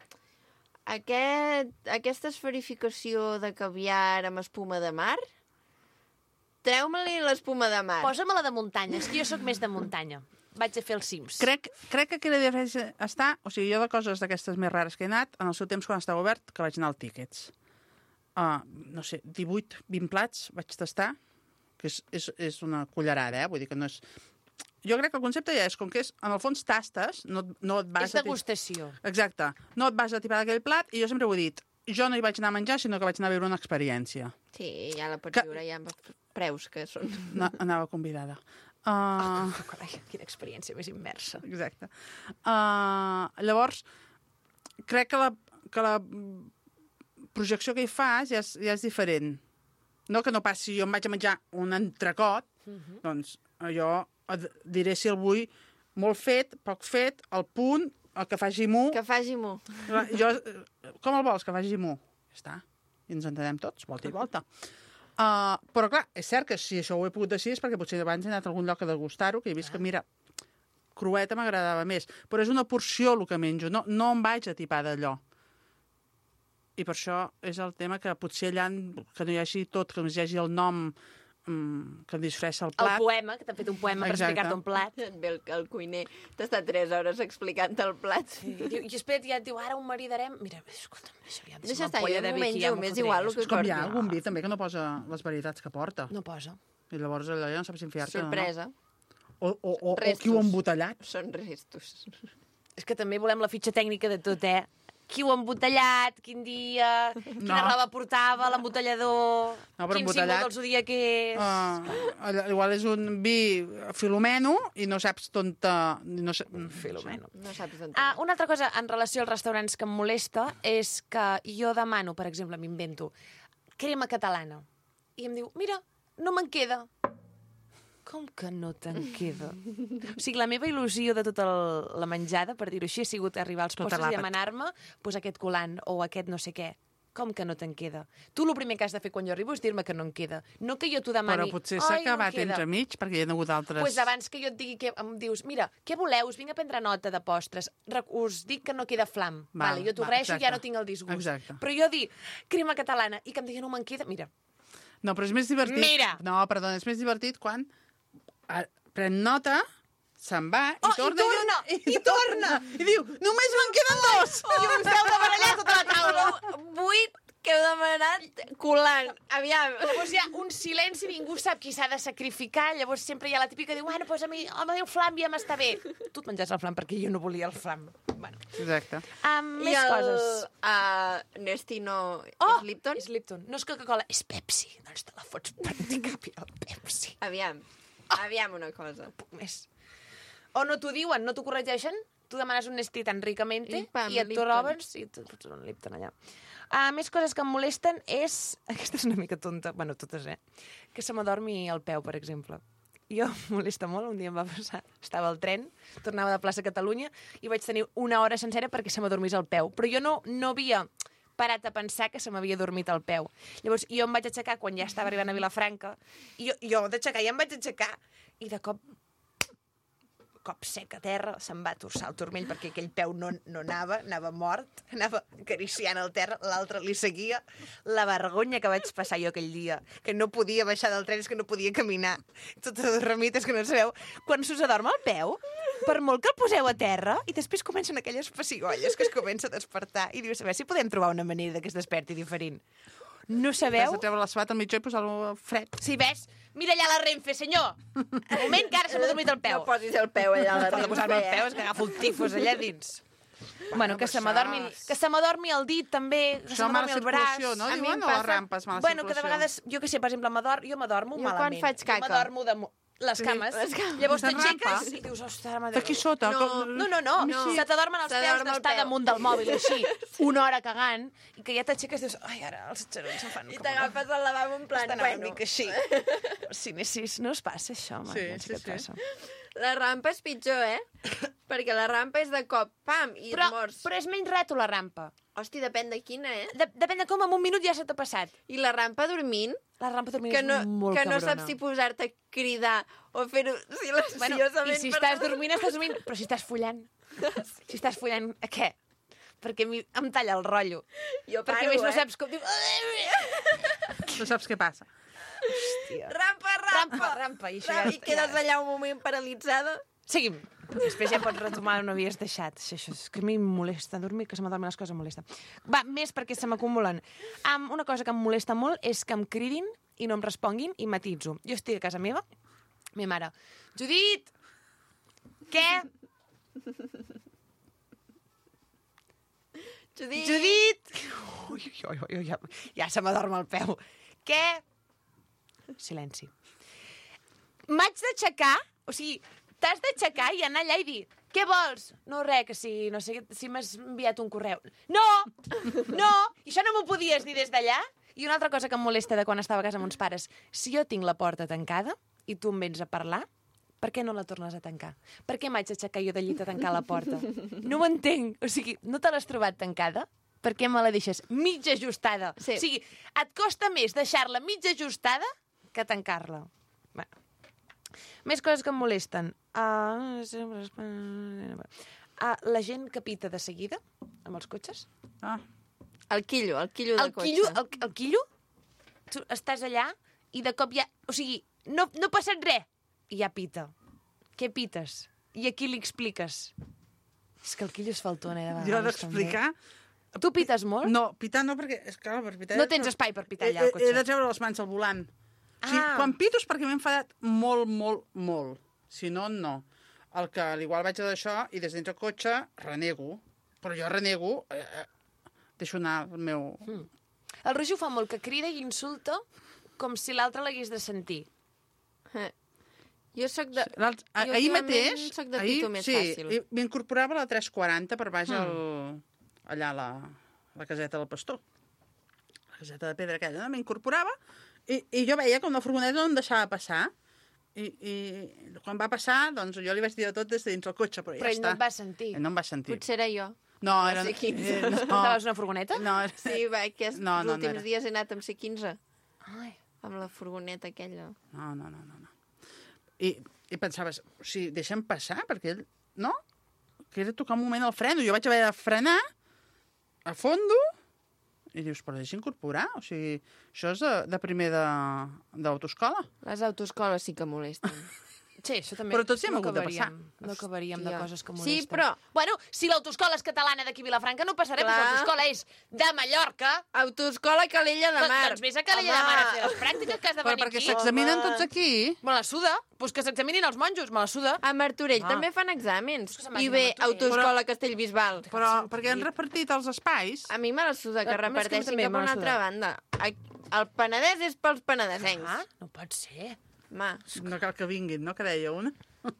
S1: aquesta esferificació de caviar amb espuma de mar, treu-me-li l'espuma de mar.
S2: Posa-me-la de muntanya, és que jo sóc més de muntanya. Vaig a fer els cims.
S5: Crec que aquí la diferència està... O sigui, jo de coses d'aquestes més rares que he anat, en el seu temps, quan estava obert, que vaig anar al Tickets. No sé, 18-20 plats vaig tastar, que és una cullerada, vull dir que no és... Jo crec que el concepte ja és, com que és, en el fons tastes, no et vas...
S2: És degustació.
S5: Exacte. No et vas a tipar d'aquell plat, i jo sempre ho he dit, jo no hi vaig anar a menjar, sinó que vaig anar a viure una experiència.
S1: Sí, ja la pots viure, ja amb preus que són.
S5: Anava convidada.
S2: Carai, quina experiència més immersa.
S5: Exacte. Llavors, crec que la projecció que hi fas ja és diferent. No que no passi, jo em vaig a menjar un entrecot, doncs jo diré si el vull molt fet, poc fet, al punt, el que faci mu.
S1: Que faci mu.
S5: Com el vols, que faci mu? Ja està. I ens entenem tots, volta i volta. Però, clar, és cert que si això ho he pogut decidir és perquè potser abans he anat a algun lloc a degustar-ho, que he vist que, mira, crueta m'agradava més. Però és una porció el que menjo, no em vaig a tipar d'allò. I per això és el tema que potser allà que no hi hagi tot, que només hi hagi el nom que disfressa el plat.
S2: El poema, que t'han fet un poema per explicar-te un plat.
S1: Et ve el cuiner, t'està 3 hores explicant el plat.
S2: Sí. I espera't, ja et diu, ara ho maridarem. Mira, escolta'm,
S1: Deixa estar, jo m'ho menjo, m'és igual el que
S5: És com hi ha
S1: porti.
S5: algun vi també que no posa les varietats que porta.
S2: No posa.
S5: I llavors allò ja no saps si enfiar-te.
S1: Sorpresa.
S5: O qui ho ha embotellat.
S1: Són restos.
S2: És que també volem la fitxa tècnica de tot, Qui ho ha embotellat, quin dia, quina roba portava, l'embotellador, quin símbol del zodíac és...
S5: Igual és un vi filomeno i no saps d'on...
S2: Filomeno.
S1: No saps d'on
S2: Una altra cosa en relació als restaurants que em molesta és que jo demano, per exemple, m'invento, crema catalana. I em diu, mira, no me'n queda. Com que no te'n queda? O sigui, la meva il·lusió de tota la menjada, per dir-ho així, ha sigut arribar als postres i demanar-me aquest colant o aquest no sé què. Com que no te'n queda? Tu el primer que has de fer quan jo arribo és dir-me que no en queda. No que jo t'ho demani...
S5: Però potser s'ha acabat entremig perquè hi ha hagut altres...
S2: Doncs abans que jo et digui que em dius, mira, què voleu? Us vinc a prendre nota de postres. Us dic que no queda flam. Vale, jo t'ho agraeixo i ja no tinc el disgust.
S5: Exacte.
S2: Però jo dir crema catalana i que em digui no me'n queda... Mira.
S5: No, però és més divertit...
S2: Mira!
S5: No, perdona, és més divertit quan pren nota, se'n va i torna.
S2: I torna!
S5: I diu, només me'n queden 2!
S2: I us heu de barallar tota la taula.
S1: 8 que heu demanat colant. Aviam.
S2: Llavors hi ha un silenci, ningú sap qui s'ha de sacrificar, llavors sempre hi ha la típica que diu, bueno, doncs a mi el flam ja m'està bé. Tu et menges el flam perquè jo no volia el flam. Bueno.
S5: Exacte.
S2: Més coses.
S1: Nesti no...
S2: És
S1: Lipton?
S2: És Lipton. No és Coca-Cola, és Pepsi. Doncs te la fots per capi el Pepsi.
S1: Aviam una cosa.
S2: Puc més. O no t'ho diuen, no t'ho corregeixen, tu demanes un Nesti tan ricamente i et t'ho robes i et fots un Lipton allà. Més coses que em molesten és... Aquesta és una mica tonta, bueno, totes, que se m'adormi el peu, per exemple. Jo em molesta molt, un dia em va passar, estava al tren, tornava de plaça Catalunya i vaig tenir 1 hora sencera perquè se m'adormís el peu. Però jo no havia parat a pensar que se m'havia dormit el peu. Llavors jo em vaig aixecar quan ja estava arribant a Vilafranca i jo d'aixecar ja em vaig aixecar i de cop sec a terra, se'm va torçar el turmell perquè aquell peu no anava mort, anava acariciant el terra, l'altre li seguia. La vergonya que vaig passar jo aquell dia, que no podia baixar del tren, és que no podia caminar. Totes les ramites que no sabeu. Quan s'us adorm el peu, per molt que el poseu a terra, i després comencen aquelles pessigolles que es comença a despertar i dius, a veure si podem trobar una manera que es desperti diferent. No sabeu?
S5: Vas a treure la sabata al mitjà i posar-lo fred.
S2: Sí, ves? Mira allà la Renfe, senyor! Un moment, que ara se m'ha dormit el peu.
S1: No posis el peu allà a la
S2: Per posar-me el peu és que agafo el tifus allà dins. Bueno, que se m'adormi el dit, també, que se m'adormi el braç.
S5: No? Diuen, o les rampes, mala
S2: bueno, que de vegades, jo què sé, per exemple, jo m'adormo malament.
S1: Jo quan faig caca.
S2: Jo m'adormo les cames.
S1: les cames.
S2: Llavors
S5: De
S2: t'aixeques
S5: rampa.
S2: i dius, ostres, mare de
S5: D'aquí
S2: Déu.
S5: sota.
S2: No. Se t'adormen els
S1: Se
S2: peus
S1: t'adorm el
S2: d'estar
S1: peu.
S2: damunt del mòbil, així, una hora cagant, i que ja t'aixeques i dius, ai, ara els xerons em fan...
S1: I t'agafes al lavabo en plan,
S2: Estan una mica així. Sí, no us passa això, home.
S5: Sí,
S2: no sé què et passa.
S1: La rampa és pitjor, Perquè la rampa és de cop, pam, i et mors.
S2: Però és menys rato, la rampa.
S1: Hosti, depèn de quina,
S2: Depèn de com, en un minut ja se t'ha passat.
S1: I la rampa dormint,
S2: La rampa dormint
S1: que
S2: és
S1: no,
S2: molt
S1: que no
S2: cabrona.
S1: saps si posar-te a cridar o fer-ho silenciosament.
S2: Bueno, i si estàs dormint, estàs dormint. Però si estàs follant. Si estàs follant, a què? Perquè a mi em talla el rotllo.
S1: Jo
S2: Perquè
S1: paro,
S2: a més no saps com...
S5: No saps què passa.
S2: Hòstia.
S1: Rampa.
S2: I això ja...
S1: I quedes allà un moment paralitzada.
S2: Seguim. Després ja pots retomar on havies deixat. Això és que a mi em molesta. Dormir, que se m'adormen les coses, em molesta. Va, més perquè se m'acumulen. Una cosa que em molesta molt és que em cridin i no em responguin i matitzo. Jo estic a casa meva, mi mare, Judit! Què? Judit! Ui, ja se m'adorm el peu. Què? Silenci. M'haig d'aixecar, o sigui, t'has d'aixecar i anar allà i dir què vols? No, res, que no sé, si m'has enviat un correu. No! I això no m'ho podies dir des d'allà? I una altra cosa que em molesta de quan estava a casa amb uns pares, si jo tinc la porta tancada i tu em vens a parlar, per què no la tornes a tancar? Per què m'haig d'aixecar jo de llit a tancar la porta? No ho entenc. O sigui, no te l'has trobat tancada? Per què me la deixes mig ajustada?
S1: Sí.
S2: O sigui, et costa més deixar-la mig ajustada que tancar-la. Bueno. Més coses que em molesten. La gent que pita de seguida amb els cotxes.
S1: El quillo del cotxe.
S2: El quillo? Tu estàs allà i de cop ja... O sigui, no ha passat res. I ja pita. Què pites? I a qui li expliques? És que el quillo és faltona, de vegades.
S5: Jo he d'explicar...
S2: Tu pites molt?
S5: No, pitar no, perquè... És clar, per pitar...
S2: No tens espai per pitar allà al cotxe.
S5: He de treure les mans al volant. O sigui, quan pito és perquè m'he enfadat molt. Si no, no. El que igual vaig a d'això i des dintre el cotxe renego. Però jo renego, deixo anar el meu...
S2: El Roger ho fa molt, que crida i insulta com si l'altre l'hagués de sentir.
S1: Jo soc de...
S5: Ahir mateix...
S1: Soc de pito més fàcil.
S5: Sí, m'incorporava a la 340 per baix allà a la caseta del pastor. La caseta de pedra aquella, no? M'incorporava i jo veia com la furgoneta no em deixava passar. I quan va passar, doncs jo li vaig dir tot des de dins el cotxe, però ja
S2: Però ell
S5: està.
S2: no et va sentir.
S5: No em va sentir.
S1: Potser era jo.
S5: No, era...
S1: C15.
S2: Estaves una furgoneta?
S5: No,
S1: Sí, va, que els
S5: No
S1: últims
S5: era.
S1: dies he anat amb C15.
S2: Ai.
S1: Amb la furgoneta aquella.
S5: No. I pensaves, o sigui, deixa'm passar, perquè ell... No? Que era tocar un moment el freno. Jo vaig haver de frenar a fondo i dius, però deixa incorporar. O sigui, això és de primer d'autoescola.
S1: Les autoescoles sí que molesten.
S2: Sí, això també.
S5: Però tots hi hem hagut de passar.
S2: No acabaríem de
S1: Hòstia.
S2: coses que molesten.
S1: Sí, però...
S2: Bueno, si l'autoescola és catalana d'aquí a Vilafranca no passaré,
S1: Clar.
S2: perquè l'autoescola és de Mallorca.
S1: Autoescola Calella de Mar.
S2: Doncs vés a Calella de Mar a fer les pràctiques, que has de
S5: Però
S2: venir
S5: perquè
S2: aquí.
S5: s'examinen tots aquí.
S2: Me la suda. Pues que s'examinin els monjos, me la suda.
S1: A Martorell també fan exàmens.
S2: És que se'n
S1: I
S2: vagin a
S1: bé,
S2: Martorell.
S1: autoescola Castellbisbal.
S5: Però perquè han repartit els espais.
S1: A mi me la suda que
S2: A mi és que
S1: reparteixin
S2: també
S1: cap a
S2: me la
S1: una altra
S2: suda.
S1: banda. El Penedès és pels penedesencs.
S2: Ah, no pot ser.
S1: Ma.
S5: No cal que vinguin, no? Que deia una.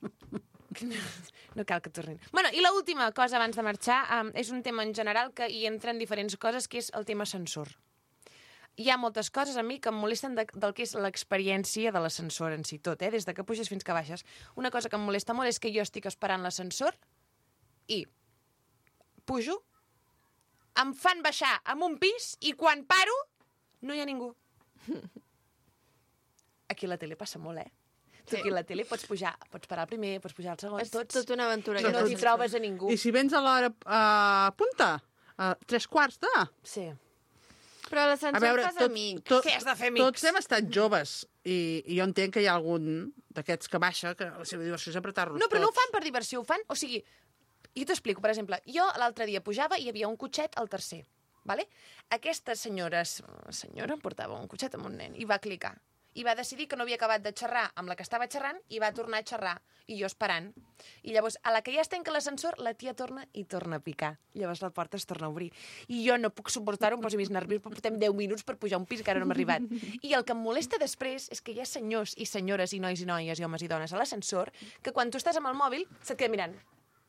S2: No cal que tornin. Bueno, i l'última cosa abans de marxar és un tema en general que hi entren diferents coses, que és el tema sensor. Hi ha moltes coses a mi que em molesten del que és l'experiència de l'ascensor en si tot, des de que puges fins que baixes. Una cosa que em molesta molt és que jo estic esperant l'ascensor i pujo, em fan baixar amb un pis i quan paro no hi ha ningú. Aquí a la tele passa molt, Tu aquí a la tele pots pujar, pots parar el primer, pots pujar el segon,
S1: És tota una aventura.
S2: i no t'hi
S1: aquesta.
S2: trobes a ningú.
S5: I si vens a l'hora punta, a 3/4 de...
S2: Sí.
S1: Però a l'ascensor fas amics.
S2: Què has de fer amics?
S5: Tots hem estat joves i jo entenc que hi ha algun d'aquests que baixa que la seva diversió és apretar-los
S2: No, però no ho
S5: tots.
S2: fan per diversió, ho fan... O sigui, jo t'explico, per exemple, jo l'altre dia pujava i hi havia un cotxet al tercer, vale? Aquesta senyora portava un cotxet amb un nen i va clicar.
S6: i va decidir que no havia acabat de xerrar amb la que estava xerrant i va tornar a xerrar, i jo esperant. I llavors, a la que ja es tanca l'ascensor, la tia torna i torna a picar. Llavors la porta es torna a obrir. I jo no puc suportar-ho, em poso més nerviós, però portem 10 minuts per pujar un pis que ara no hem arribat. I el que em molesta després és que hi ha senyors i senyores i nois i noies i homes i dones a l'ascensor que quan tu estàs amb el mòbil se't queda mirant.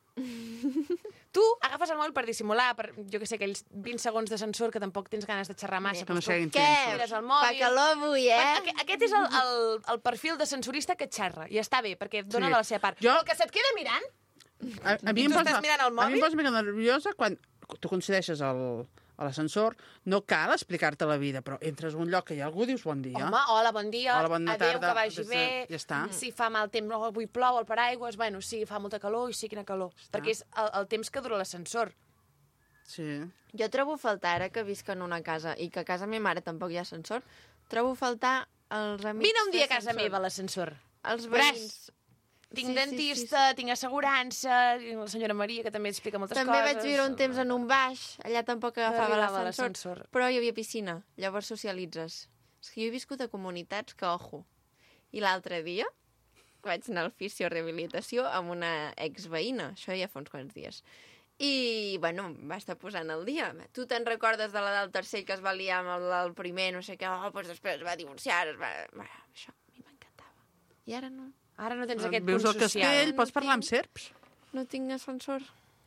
S6: Tu agafes el mòbil per dissimular, per, jo que sé, aquells 20 segons d'ascensor que tampoc tens ganes de xerrar massa.
S5: Que no seguin
S1: Què?
S6: Mires el
S1: Fa
S6: mòbil.
S1: calor avui,
S6: Aquest és el perfil de sensorista que xerra. I està bé, perquè dona
S5: Sí.
S6: de la seva part.
S5: Jo-
S6: Però el que se't queda mirant...
S5: A mi
S6: Tu estàs mirant el
S5: A mi
S6: mòbil?
S5: em posa mica nerviosa quan tu coincideixes a l'ascensor, no cal explicar-te la vida, però entres a un lloc que hi ha algú, dius bon dia.
S6: Home, hola, bon dia,
S5: Hola, bona
S6: adéu,
S5: tarda,
S6: que vagi bé.
S5: ja està.
S6: Si fa mal temps, no, avui plou, el paraigües, bueno, sí, fa molta calor, i sí, quina calor. Perquè és el temps que dura l'ascensor.
S5: Sí.
S1: Jo trobo a faltar, ara que visc en una casa i que a casa meva mare tampoc hi ha ascensor, trobo a faltar els amics
S6: Vine un dia a casa
S1: d'ascensor.
S6: meva a l'ascensor.
S1: Els
S6: Veuràs.
S1: veïns.
S6: Tinc
S1: Sí,
S6: dentista, tinc assegurança, tinc la senyora Maria, que també explica moltes
S1: També
S6: coses.
S1: vaig viure un temps en un baix, allà tampoc agafava
S6: arribava
S1: l'ascensor,
S6: l'ascensor.
S1: però hi havia piscina, llavors socialitzes. És que jo he viscut a comunitats que, ojo, i l'altre dia vaig anar al fisioreabilitació amb una exveïna, això ja fa uns quants dies. I, bueno, va estar posant el dia. Tu te'n recordes de la del tercer que es va liar amb el primer, no sé què, doncs després es va divorciar, això a mi m'encantava. I ara no.
S6: Ara no tens aquest
S5: Vius
S6: punt
S5: al
S6: social.
S5: castell,
S1: No
S5: pots parlar amb
S1: tinc.
S5: serps?
S1: No tinc ascensor.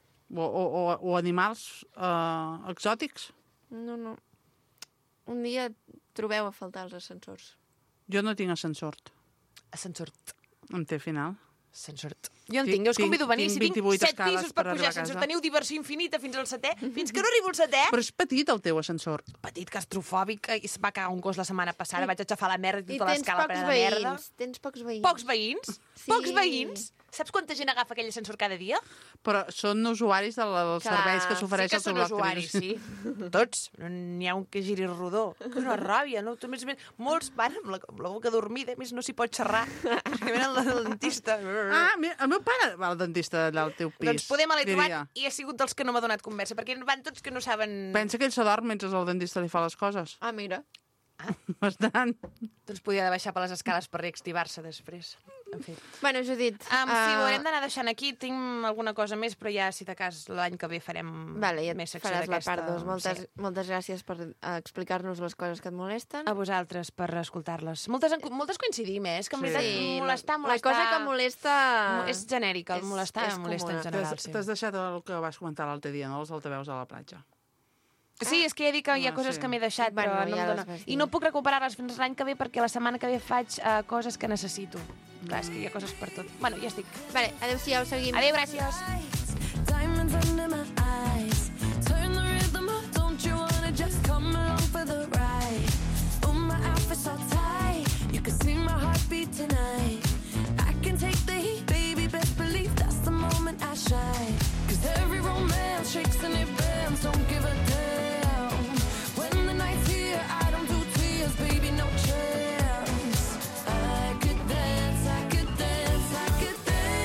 S5: O animals exòtics?
S1: No. Un dia trobeu a faltar els ascensors.
S5: Jo no tinc ascensor.
S6: Ascensor.
S5: Em té final.
S6: Ascensor. Jo en tinc, jo us convido a venir. Si tinc
S5: 28
S6: 7
S5: escales
S6: pisos per
S5: per
S6: pujar
S5: arribar a
S6: ascensor,
S5: casa.
S6: teniu diversió infinita fins al 7è, fins que no arribo al 7è.
S5: Però és petit el teu ascensor.
S6: Petit, claustrofòbic, i es va cagar un gos la setmana passada, vaig aixafar la merda i
S1: I
S6: tota
S1: tens
S6: l'escala
S1: pocs
S6: plena de merda.
S1: veïns. Tens pocs veïns.
S6: Pocs veïns?
S1: Sí.
S6: Pocs veïns? Saps quanta gent agafa aquell ascensor cada dia?
S5: Però són usuaris dels
S1: Clar,
S5: serveis que s'ofereix
S6: sí que
S5: al teu
S6: són
S5: bloc.
S6: usuaris, sí. Tots. No n'hi ha un que giri rodó. Que una ràbia, no? A més, molts van amb la boca dormida, a més no s'hi pot xerrar. Perquè venen al dentista.
S5: Ah, mira, el meu pare va al dentista allà al teu pis.
S6: Doncs poder me l'he
S5: diria.
S6: trobat i he sigut dels que no m'ha donat conversa, perquè van tots que no saben...
S5: Pensa que ell s'adorm mentre el dentista li fa les coses.
S1: Ah, mira.
S5: Bastant.
S6: Doncs podia baixar per les escales per reactivar-se després. En fi.
S1: Bueno, Judit...
S6: Sí, ho haurem d'anar deixant aquí. Tinc alguna cosa més, però ja, si de cas, l'any que ve farem
S1: Vale, ja
S6: més secció
S1: faràs la
S6: d'aquesta.
S1: part 2.
S6: Sí.
S1: Moltes gràcies per explicar-nos les coses que et molesten.
S6: A vosaltres per escoltar-les. Moltes coincidim, És que en veritat molestar.
S1: La cosa que molesta...
S6: És genèrica, el
S1: és-
S6: molestar
S1: és
S6: molesta en
S1: comuna.
S6: general. Sí.
S5: T'has deixat el que vas comentar l'altre dia, no? Els altaveus a la platja.
S6: Sí, és que he dit que hi ha
S5: Ah,
S6: coses
S5: sí.
S6: que m'he deixat,
S1: Bueno,
S6: però no
S1: ja
S6: em
S1: les
S6: dona.
S1: vas dir.
S6: I no puc recuperar-les fins l'any que ve perquè la setmana que ve faig coses que necessito. Clar, és que hi ha coses per tot. Bueno, ja estic.
S1: Vale, adéu-siau, seguim.
S6: Adéu, gràcies.
S3: Diamonds under my eyes. Turn the rhythm up, don't you wanna just come along for the ride? Oh, my outfit's all tight. You can see my heartbeat tonight. I can take the heat, baby, best believe that's the moment I shine. 'Cause every romance shakes and it bends, don't give a damn. When the night's here, I don't do tears, baby, no chance. I could dance, I could dance, I could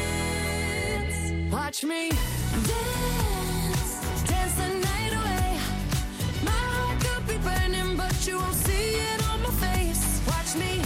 S3: dance. Watch me dance, dance the night away. My heart could be burning, but you won't see it on my face. Watch me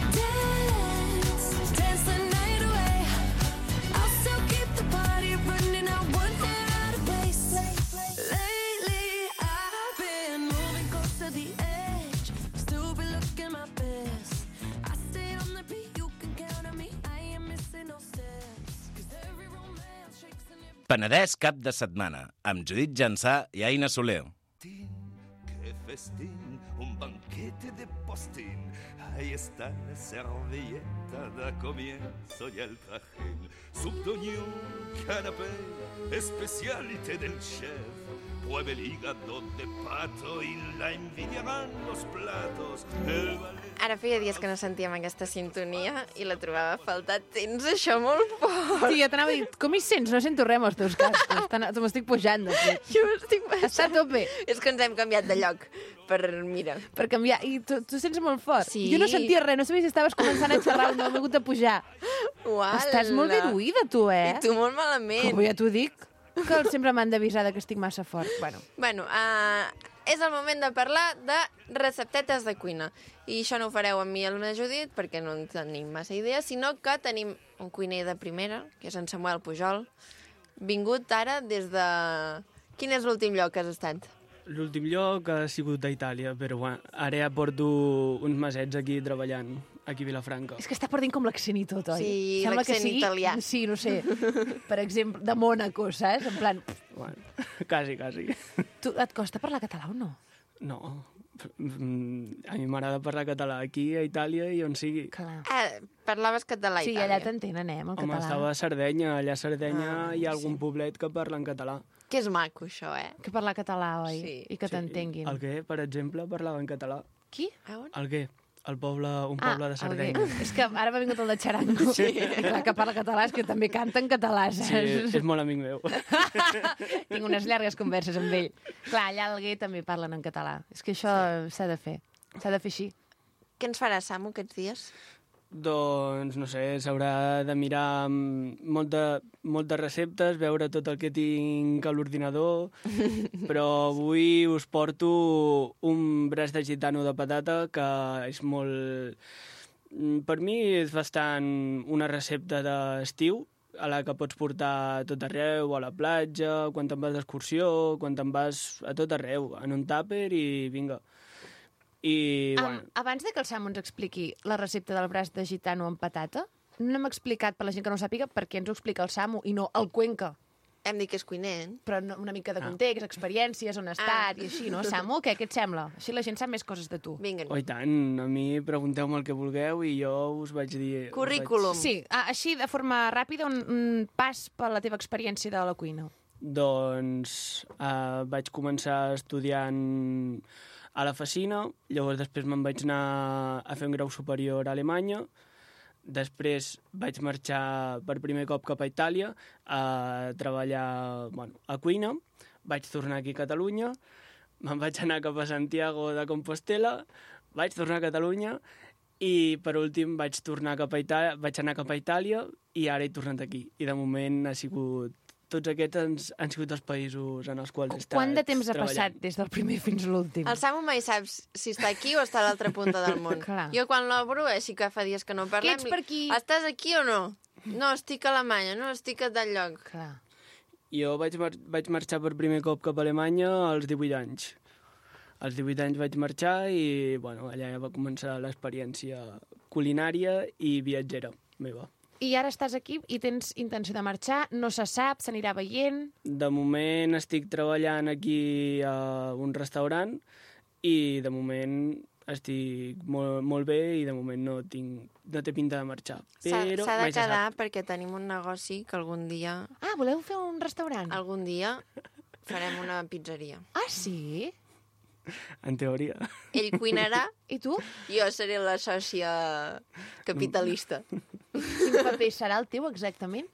S3: dance, dance the night away. I'll still keep the party running, I won't get out of place. Lately, I've been moving close to the edge, still be looking my best. I stay on the beat, you can count on me, I ain't missing no steps. 'Cause every romance shakes and it
S7: Penedès cap de setmana, amb Judit Jansà i Aina Soler.
S8: ¡Qué festín! Un banquete de postín. Ahí está la servilleta, da comienzo ya el trajín. Subdoñón, canapé, especialité del chef. Pruebe el hígado de pato y la envidiarán los platos. El ballet...
S1: Ara feia dies que no sentíem aquesta sintonia i la trobava a faltar. Tens això molt fort.
S2: Sí, jo t'anava a dir, com hi sents? No sento res amb els teus cascos. M'estic pujant.
S1: Jo estic
S2: Està a tope.
S1: És que ens hem canviat de lloc mira.
S2: Per canviar. I tu sents molt fort.
S1: Sí.
S2: Jo no sentia res, no sabia si estaves començant a xerrar o no, m'he hagut de pujar.
S1: Uala.
S2: Estàs molt diluïda, tu,
S1: I tu molt malament.
S2: Com ja t'ho dic, que sempre m'han d'avisar que estic massa fort. Bueno,
S1: Bueno, és el moment de parlar de receptetes de cuina. I això no ho fareu amb mi i la Judit, perquè no en tenim massa idees, sinó que tenim un cuiner de primera, que és en Samuel Pujol, vingut ara des de... Quin és l'últim lloc que has estat?
S9: L'últim lloc ha sigut a Itàlia, però bueno, ara ja porto uns mesets aquí treballant, aquí a Vilafranca.
S10: És que està perdent com l'accent i tot, oi?
S1: Sí,
S10: Sembla que
S1: l'accent
S10: sigui,
S1: italià.
S10: Sí, no sé, per exemple, de Mònaco, saps? En plan,
S9: Bueno, quasi.
S10: tu, et costa parlar català o no?
S9: No, a mi m'agrada parlar català aquí, a Itàlia i on sigui.
S10: Clar.
S1: Parlaves català a
S10: Sí,
S1: Itàlia.
S10: allà t'entenen, amb el
S9: Home,
S10: català.
S9: estava a Sardenya, allà a Sardenya hi ha algun poblet que parla en català.
S1: Que és maco, això,
S10: Que parlar català, oi?
S1: Sí.
S10: I que t'entenguin.
S9: El que, per exemple, parlava en català.
S10: Qui?
S1: A on?
S9: El què? Un poble de Sardenya.
S10: Alguer. És que ara m'ha vingut el de Xarango. Sí. Clar, que parla català, és que també canta en català,
S9: Sí,
S10: saps?
S9: és molt amic meu.
S10: Tinc unes llargues converses amb ell. Clar, allà al Alguer també parlen en català. És que això s'ha de fer. S'ha de fer així.
S1: Què ens farà, Samu, aquests dies?
S9: Doncs, no sé, s'haurà de mirar moltes receptes, veure tot el que tinc a l'ordinador, però avui us porto un braç de gitano de patata que és molt... Per mi és bastant una recepta d'estiu, a la que pots portar a tot arreu, a la platja, quan te'n vas d'excursió, quan te'n vas a tot arreu, en un tàper i vinga. I, bueno,
S10: Abans de que el Samu ens expliqui la recepta del braç de gitano amb patata, no hem explicat, per la gent que no ho sàpiga, per què ens ho explica el Samu i no el Cuenca.
S1: Hem dit que és cuiner,
S10: Però no, una mica de context, experiències, on ha estat i així, no? Samu, què et sembla? Així la gent sap més coses de tu.
S1: Vinga.
S9: oh, i tant, a mi pregunteu-me el que vulgueu i jo us vaig dir...
S1: Currículum.
S10: Sí, així de forma ràpida, un pas per la teva experiència de la cuina.
S9: Doncs vaig començar estudiant a la Facina, llavors després me'n vaig anar a fer un grau superior a Alemanya, després vaig marxar per primer cop cap a Itàlia a treballar a cuina, vaig tornar aquí a Catalunya, me'n vaig anar cap a Santiago de Compostela, vaig tornar a Catalunya i per últim vaig anar cap a Itàlia i ara he tornat aquí. I de moment ha sigut... Tots aquests han sigut els països en els quals he estat
S10: Quant de temps ha
S9: treballant.
S10: passat des del primer fins a l'últim?
S1: El Samu mai saps si està aquí o està a l'altra punta del món.
S10: Clar.
S1: Jo quan l'obro, així que fa dies que no parlem...
S10: ets per aquí?
S1: Estàs aquí o no? No, estic a Alemanya, no, estic a tal lloc.
S10: Clar.
S9: Jo vaig marxar per primer cop cap a Alemanya als 18 anys. Als 18 anys vaig marxar i bueno, allà ja va començar l'experiència culinària i viatgera meva.
S10: I ara estàs aquí i tens intenció de marxar, no se sap, s'anirà veient...
S9: De moment estic treballant aquí a un restaurant i de moment estic molt bé i de moment no té pinta de marxar.
S1: S'ha
S9: Però
S1: de
S9: mai se
S1: quedar
S9: sap.
S1: perquè tenim un negoci que algun dia
S10: Voleu fer un restaurant?
S1: farem una pizzeria.
S10: Sí?
S9: En teoria.
S1: Ell cuinarà,
S10: I tu?
S1: jo seré la sòcia capitalista.
S10: Quin paper serà el teu, exactament?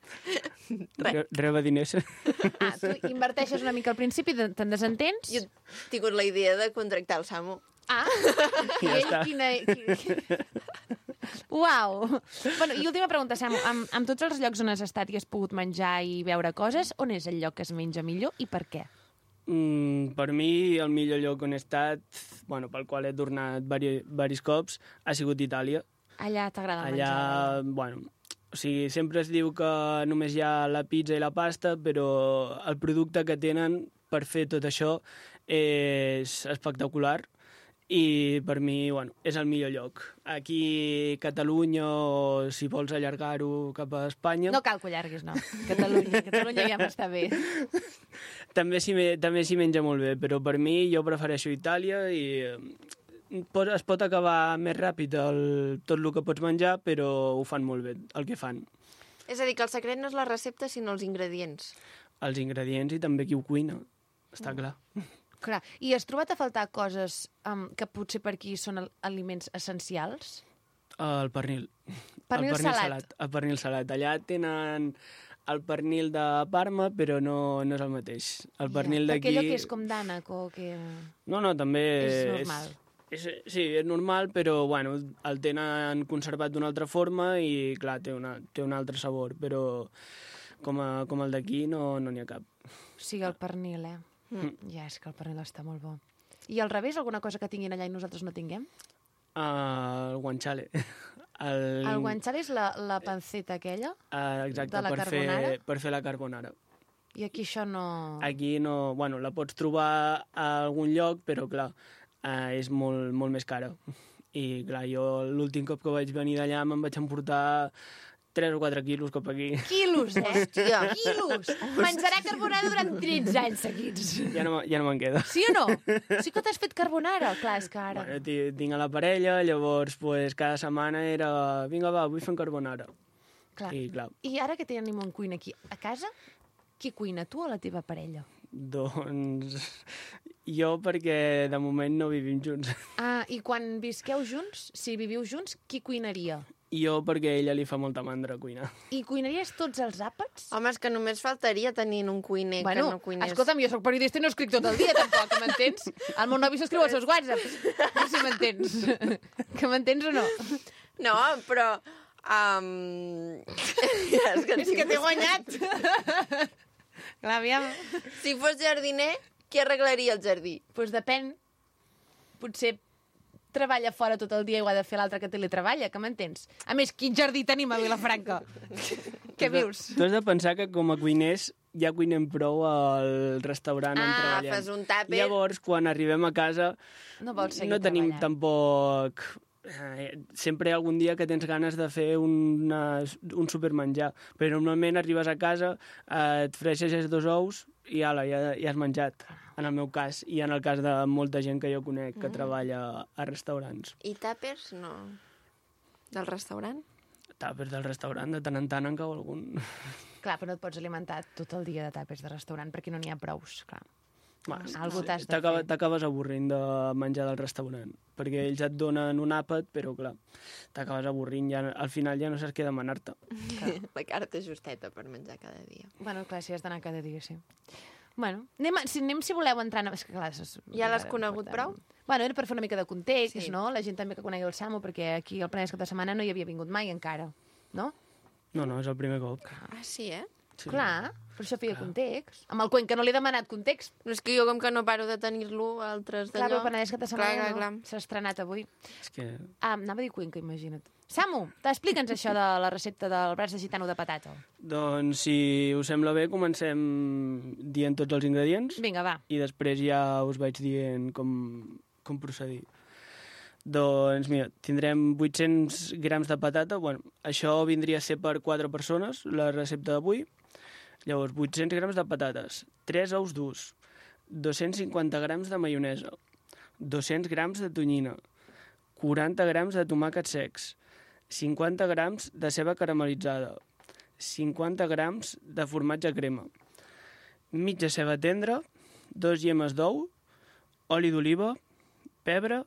S9: Reba diners.
S10: Tu inverteixes una mica al principi, te'n desentens?
S1: Jo he tingut la idea de contractar el Samu.
S10: I
S9: Ja
S10: ell
S9: està.
S10: Uau! Bueno, i última pregunta, Samu. Amb tots els llocs on has estat i has pogut menjar i veure coses, on és el lloc que es menja millor i per què?
S9: Per mi, el millor lloc on he estat, pel qual he tornat diversos cops, ha sigut Itàlia.
S10: Allà t'agrada el
S9: Allà,
S10: menjar.
S9: o sigui, sempre es diu que només hi ha la pizza i la pasta, però el producte que tenen per fer tot això és espectacular i per mi, és el millor lloc. Aquí, Catalunya, o si vols allargar-ho cap a Espanya...
S10: No cal que ho allarguis, no. Catalunya ja m'està bé.
S9: També s'hi menja molt bé, però per mi jo prefereixo Itàlia i es pot acabar més ràpid tot el que pots menjar, però ho fan molt bé, el que fan.
S1: És a dir, que el secret no és la recepta, sinó els ingredients.
S9: Els ingredients i també qui ho cuina, està clar.
S10: Clar. I has trobat a faltar coses que potser per aquí són aliments essencials?
S9: El pernil.
S10: Pernil salat.
S9: El pernil salat. Allà tenen el pernil de Parma, però no és el mateix. El pernil d'aquí...
S10: Perquè allò que és com d'ànec o que...
S9: No, també...
S10: És normal.
S9: Sí, és normal, però el tenen conservat d'una altra forma i, clar, té un altre sabor, però com el d'aquí no n'hi ha cap.
S10: O sigui, el pernil, Ja, és que el pernil està molt bo. I al revés, alguna cosa que tinguin allà i nosaltres no tinguem?
S9: El guanciale.
S10: El guanciale és la panceta aquella?
S9: Exacte,
S10: de la carbonara?
S9: per fer la carbonara.
S10: I aquí això no...
S9: Aquí no... Bueno, la pots trobar a algun lloc, però clar, és molt, molt més cara. I clar, jo l'últim cop que vaig venir d'allà me'n vaig emportar 3 o 4 quilos cap aquí.
S10: Quilos, Hòstia, quilos! Menjarà carbonara durant 13 anys seguits.
S9: Ja no me'n queda.
S10: Sí o no? Sí que t'has fet carbonara? Clar, és que ara...
S9: Bueno, tinc a la parella, llavors pues, cada setmana era... Vinga, va, vull fer carbonara.
S10: Clar.
S9: I clar,
S10: I ara que tenim un cuina aquí a casa, qui cuina, tu o la teva parella?
S9: doncs... Jo, perquè de moment no vivim junts.
S10: Ah, i quan visqueu junts, si viviu junts, qui cuinaria?
S9: Jo, perquè a ella li fa molta mandra cuinar.
S10: I cuinaries tots els àpats?
S1: Home, és que només faltaria tenint un cuiner que no cuinés.
S10: Escolta'm, jo soc periodista i no escric tot el dia, tampoc, m'entens? El meu novi s'escriu als seus whatsapps. No sé si m'entens. Que m'entens o no?
S1: No, però...
S10: És que t'he guanyat. Clar, aviam.
S1: Si fos jardiner, qui arreglaria el jardí?
S10: Doncs pues depèn. Potser treballa fora tot el dia i ho ha de fer l'altre que teletreballa, que m'entens? A més, quin jardí tenim a Vilafranca? Què vius?
S9: Tu has de pensar que com a cuiners ja cuinem prou al restaurant on treballem.
S1: Fas un tàper.
S9: Llavors, quan arribem a casa,
S10: no tenim
S9: treballant. Tampoc... sempre hi ha algun dia que tens ganes de fer un supermenjar, però normalment arribes a casa, et freixes 2 ous i ala, ja has menjat, en el meu cas, i en el cas de molta gent que jo conec que treballa a restaurants.
S1: I tàpers, no? Del restaurant?
S9: Tàpers del restaurant, de tant en tant en cau algun.
S10: Clar, però no et pots alimentar tot el dia de tàpers de restaurant perquè no n'hi ha prous, clar.
S9: Algú t'acabes avorrint de menjar del restaurant, perquè ells et donen un àpat, però clar, t'acabes avorrint, ja, al final ja no saps què demanar-te.
S1: La carta justeta per menjar cada dia.
S10: Bueno, clar, si has d'anar cada dia, sí. Bueno, anem si voleu entrar... És que, clar,
S1: ja l'has conegut prou?
S10: Bueno, era per fer una mica de context, sí. No? La gent també que conegui el Samu, perquè aquí al Penedès cap de setmana no hi havia vingut mai encara, no?
S9: No, és el primer cop.
S1: Ah, sí, eh?
S10: Sí. Clar, per això feia context. Amb el Cuenca que no li he demanat context.
S1: No, és que jo com que no paro de tenir-lo altres d'allò...
S10: Clar, però el Penedès cap de setmana no. S'ha estrenat avui.
S9: És que...
S10: anava a dir Cuenca, imagina't. Samu, t'explica'ns això de la recepta del braç de gitano de patata.
S9: Doncs, si us sembla bé, comencem dient tots els ingredients.
S10: Vinga, va.
S9: I després ja us vaig dient com procedir. Doncs, mira, tindrem 800 grams de patata. Bueno, això vindria a ser per 4 persones, la recepta d'avui. Llavors, 800 grams de patates, 3 ous durs, 250 grams de maionesa, 200 grams de tonyina, 40 grams de tomàquets secs, 50 grams de ceba caramelitzada, 50 grams de formatge crema, mitja ceba tendra, 2 llemes d'ou, oli d'oliva, pebre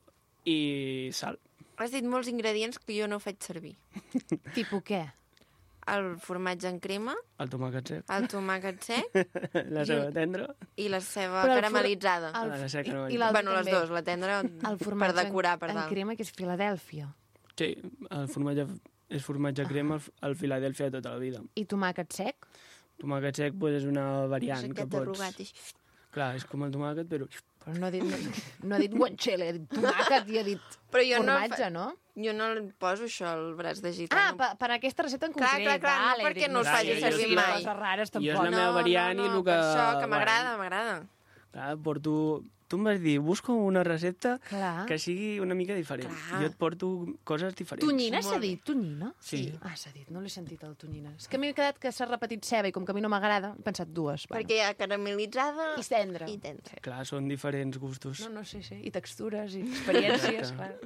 S9: i sal.
S1: Has dit molts ingredients que jo no faig servir.
S10: Tipus què?
S1: El formatge en crema.
S9: El tomàquet sec.
S1: El tomàquet sec.
S9: La ceba tendra.
S1: I la ceba caramelitzada.
S9: La ceba caramelitzada.
S1: Bueno, les dues, la tendra per decorar per dalt.
S10: El crema, que és Filadèlfia.
S9: Sí, el formatge és formatge crema, el Filadèlfia de tota la vida.
S10: I tomàquet sec?
S9: Tomàquet sec pues, és una variant que pots...
S1: arrugat.
S9: Clar, és com el tomàquet, però...
S10: Però no ha dit guanciale, ha dit tomàquet i ha dit formatge, no?
S1: Jo no poso això al braç de gitano.
S10: Ah, per aquesta recepta en concret.
S1: Clar, no perquè no el faci servir mai.
S10: Rares,
S9: jo és la meva variant i el que...
S1: Per això, que m'agrada.
S9: Clar, porto... Tu em vas dir, busco una recepta
S10: Clar.
S9: Que sigui una mica diferent.
S1: Clar.
S9: Jo et porto coses diferents.
S10: Tonyina s'ha dit? Tonyina?
S9: Sí.
S10: S'ha dit, no l'he sentit el tonyina. És que m'he quedat que s'ha repetit ceba i com que a mi no m'agrada, he pensat dues.
S1: Perquè hi ha caramelitzada
S10: i tendra.
S9: Clar, són diferents gustos.
S10: No, sí. I textures i experiències, clar.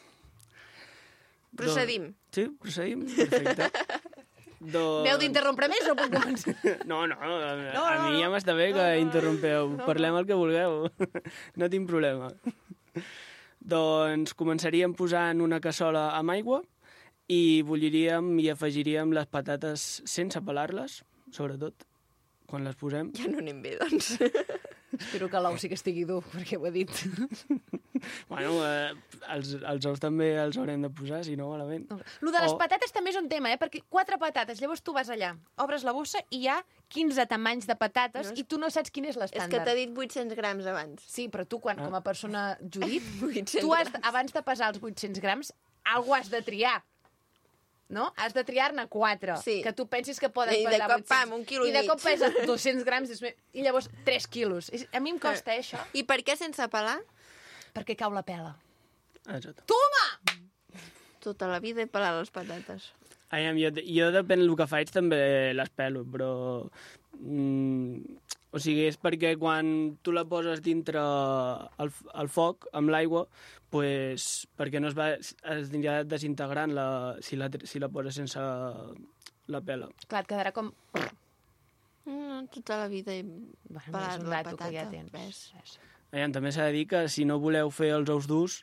S1: Procedim.
S9: Sí, procedim. Perfecte.
S10: M'heu d'interrompre més o puc començar?
S9: No, a mi ja m'està bé que interrompeu. Parlem el que vulgueu. No tinc problema. Doncs començaríem posant una cassola amb aigua i bulliríem i afegiríem les patates sense pelar-les, sobretot, quan les posem.
S1: Ja no anem bé, doncs.
S10: Espero que l'ou sí que estigui dur, perquè ho he dit.
S9: Bueno, els ous també els haurem de posar, si no, malament.
S10: Lo de les patates també és un tema, perquè 4 patates, llavors tu vas allà, obres la bossa i hi ha 15 tamanys de patates i tu no saps quin és
S1: És
S10: l'estàndard.
S1: que t'ha dit 800 grams abans.
S10: Sí, però tu, com a persona Judit,
S1: 800
S10: tu abans de pesar els 800 grams, algú has de triar. No? Has de triar-ne 4,
S1: Sí.
S10: que tu pensis que poden
S1: I de
S10: pesar
S1: cop,
S10: 800.
S1: pam, 1 quilo i
S10: I de
S1: mig.
S10: cop pesa 200 grams i llavors 3 quilos. A mi em costa, això,
S1: I per què sense pelar?
S10: perquè cau la pela.
S9: Exacte.
S1: Tota la vida he pelat les patates.
S9: Aviam, jo depèn del que faig també les pelo, però... o sigui, és perquè quan tu la poses dintre el foc, amb l'aigua, pues, perquè no es anirà desintegrant si la poses sense la pela.
S10: Clar, et quedarà com...
S1: No, tota la vida he
S10: Bueno,
S1: pelat
S10: és un
S1: la
S10: dato
S1: patata.
S10: que ja tens.
S1: Ves?
S9: Aviam, també s'ha de dir que si no voleu fer els ous durs,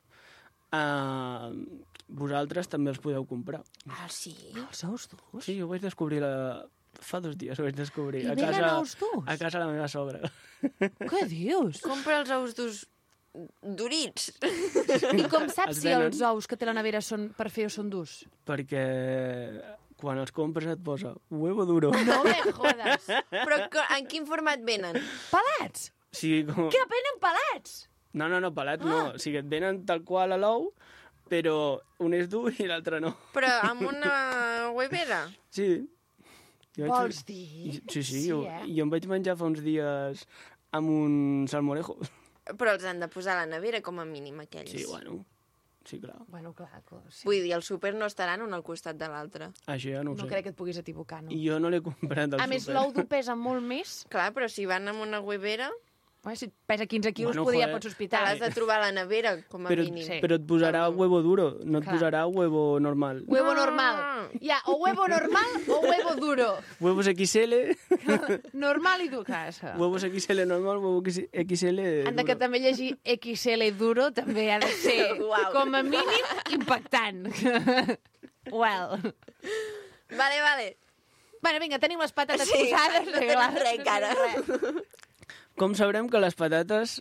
S9: vosaltres també els podeu comprar.
S1: Ah, sí?
S10: Els ous durs?
S9: Sí, ho vaig descobrir fa 2 dies, ho vaig descobrir.
S10: I venen ous durs?
S9: A casa de la meva sogra.
S10: Què dius?
S1: Compra els ous durs durits.
S10: I com saps
S9: Els
S10: si
S9: venen.
S10: els ous que té la nevera són per fer o són durs?
S9: Perquè quan els compres et posa huevo duro.
S10: No me jodes.
S1: Però en quin format venen?
S10: Pelats?
S9: O sigui, com...
S10: Que venen pelats?
S9: No, pelat no. O sigui, et venen tal qual a l'ou, però un és dur i l'altre no.
S1: Però amb una huevera?
S9: Sí.
S10: Vols dir?
S9: Sí, jo em vaig menjar fa uns dies amb un salmorejo.
S1: Però els han de posar a la nevera, com a mínim, aquells.
S9: Sí, bueno. Sí, clar.
S10: Bueno, clar, sí.
S1: Vull dir, al súper no estaran un al costat de l'altre.
S9: Això ja no ho
S10: No
S9: sé.
S10: crec que et puguis equivocar, no?
S9: I jo no l'he comprat al
S10: A més,
S9: súper.
S10: l'ou dur pesa molt més.
S1: Clar, però si van amb una huevera,
S10: Bueno, si pesa 15 quilos,
S9: Bueno,
S10: podria
S9: joder.
S10: pots
S1: te
S10: hospital.
S1: l'has de trobar a la nevera, com a
S9: Però,
S1: mínim.
S10: Sí.
S9: però et posarà huevo duro, no et
S10: Clar.
S9: posarà huevo normal.
S10: Huevo normal. Ja, o huevo normal o huevo duro.
S9: Huevos XL,
S10: Normal i dur. Clar, això.
S9: huevos XL normal, huevo XL
S10: Han de que
S9: duro.
S10: també llegir XL duro també ha de ser,
S1: Uau.
S10: com a mínim, impactant. Well.
S1: Vale.
S10: Bueno, vinga, tenim les patates
S1: Sí,
S10: posades.
S1: no tenim
S10: clar,
S1: res, encara.
S10: res.
S9: Com sabrem que les patates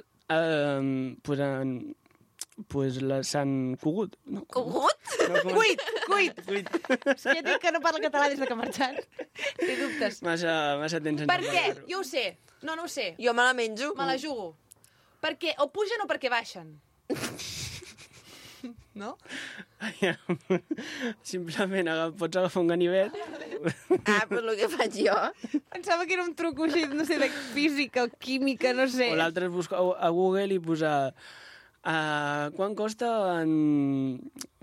S9: pues les han cogut? No,
S1: Cogut?
S9: No,
S10: Cuit.
S9: Cuit.
S10: Ja dic que no parla català des de que ha marxat. Té dubtes.
S9: Massa temps sense
S10: Per què?
S9: parlar-ho.
S10: Jo ho sé. No ho sé.
S1: Jo me la menjo.
S10: Me la jugo. Perquè o pugen o perquè baixen. No?
S9: Simplement pots agafar un ganivet.
S1: Ah, però el que faig jo.
S10: Pensava que era un truc així, no sé, de física o química, no sé.
S9: O l'altre és buscar a Google i posar quan costa en...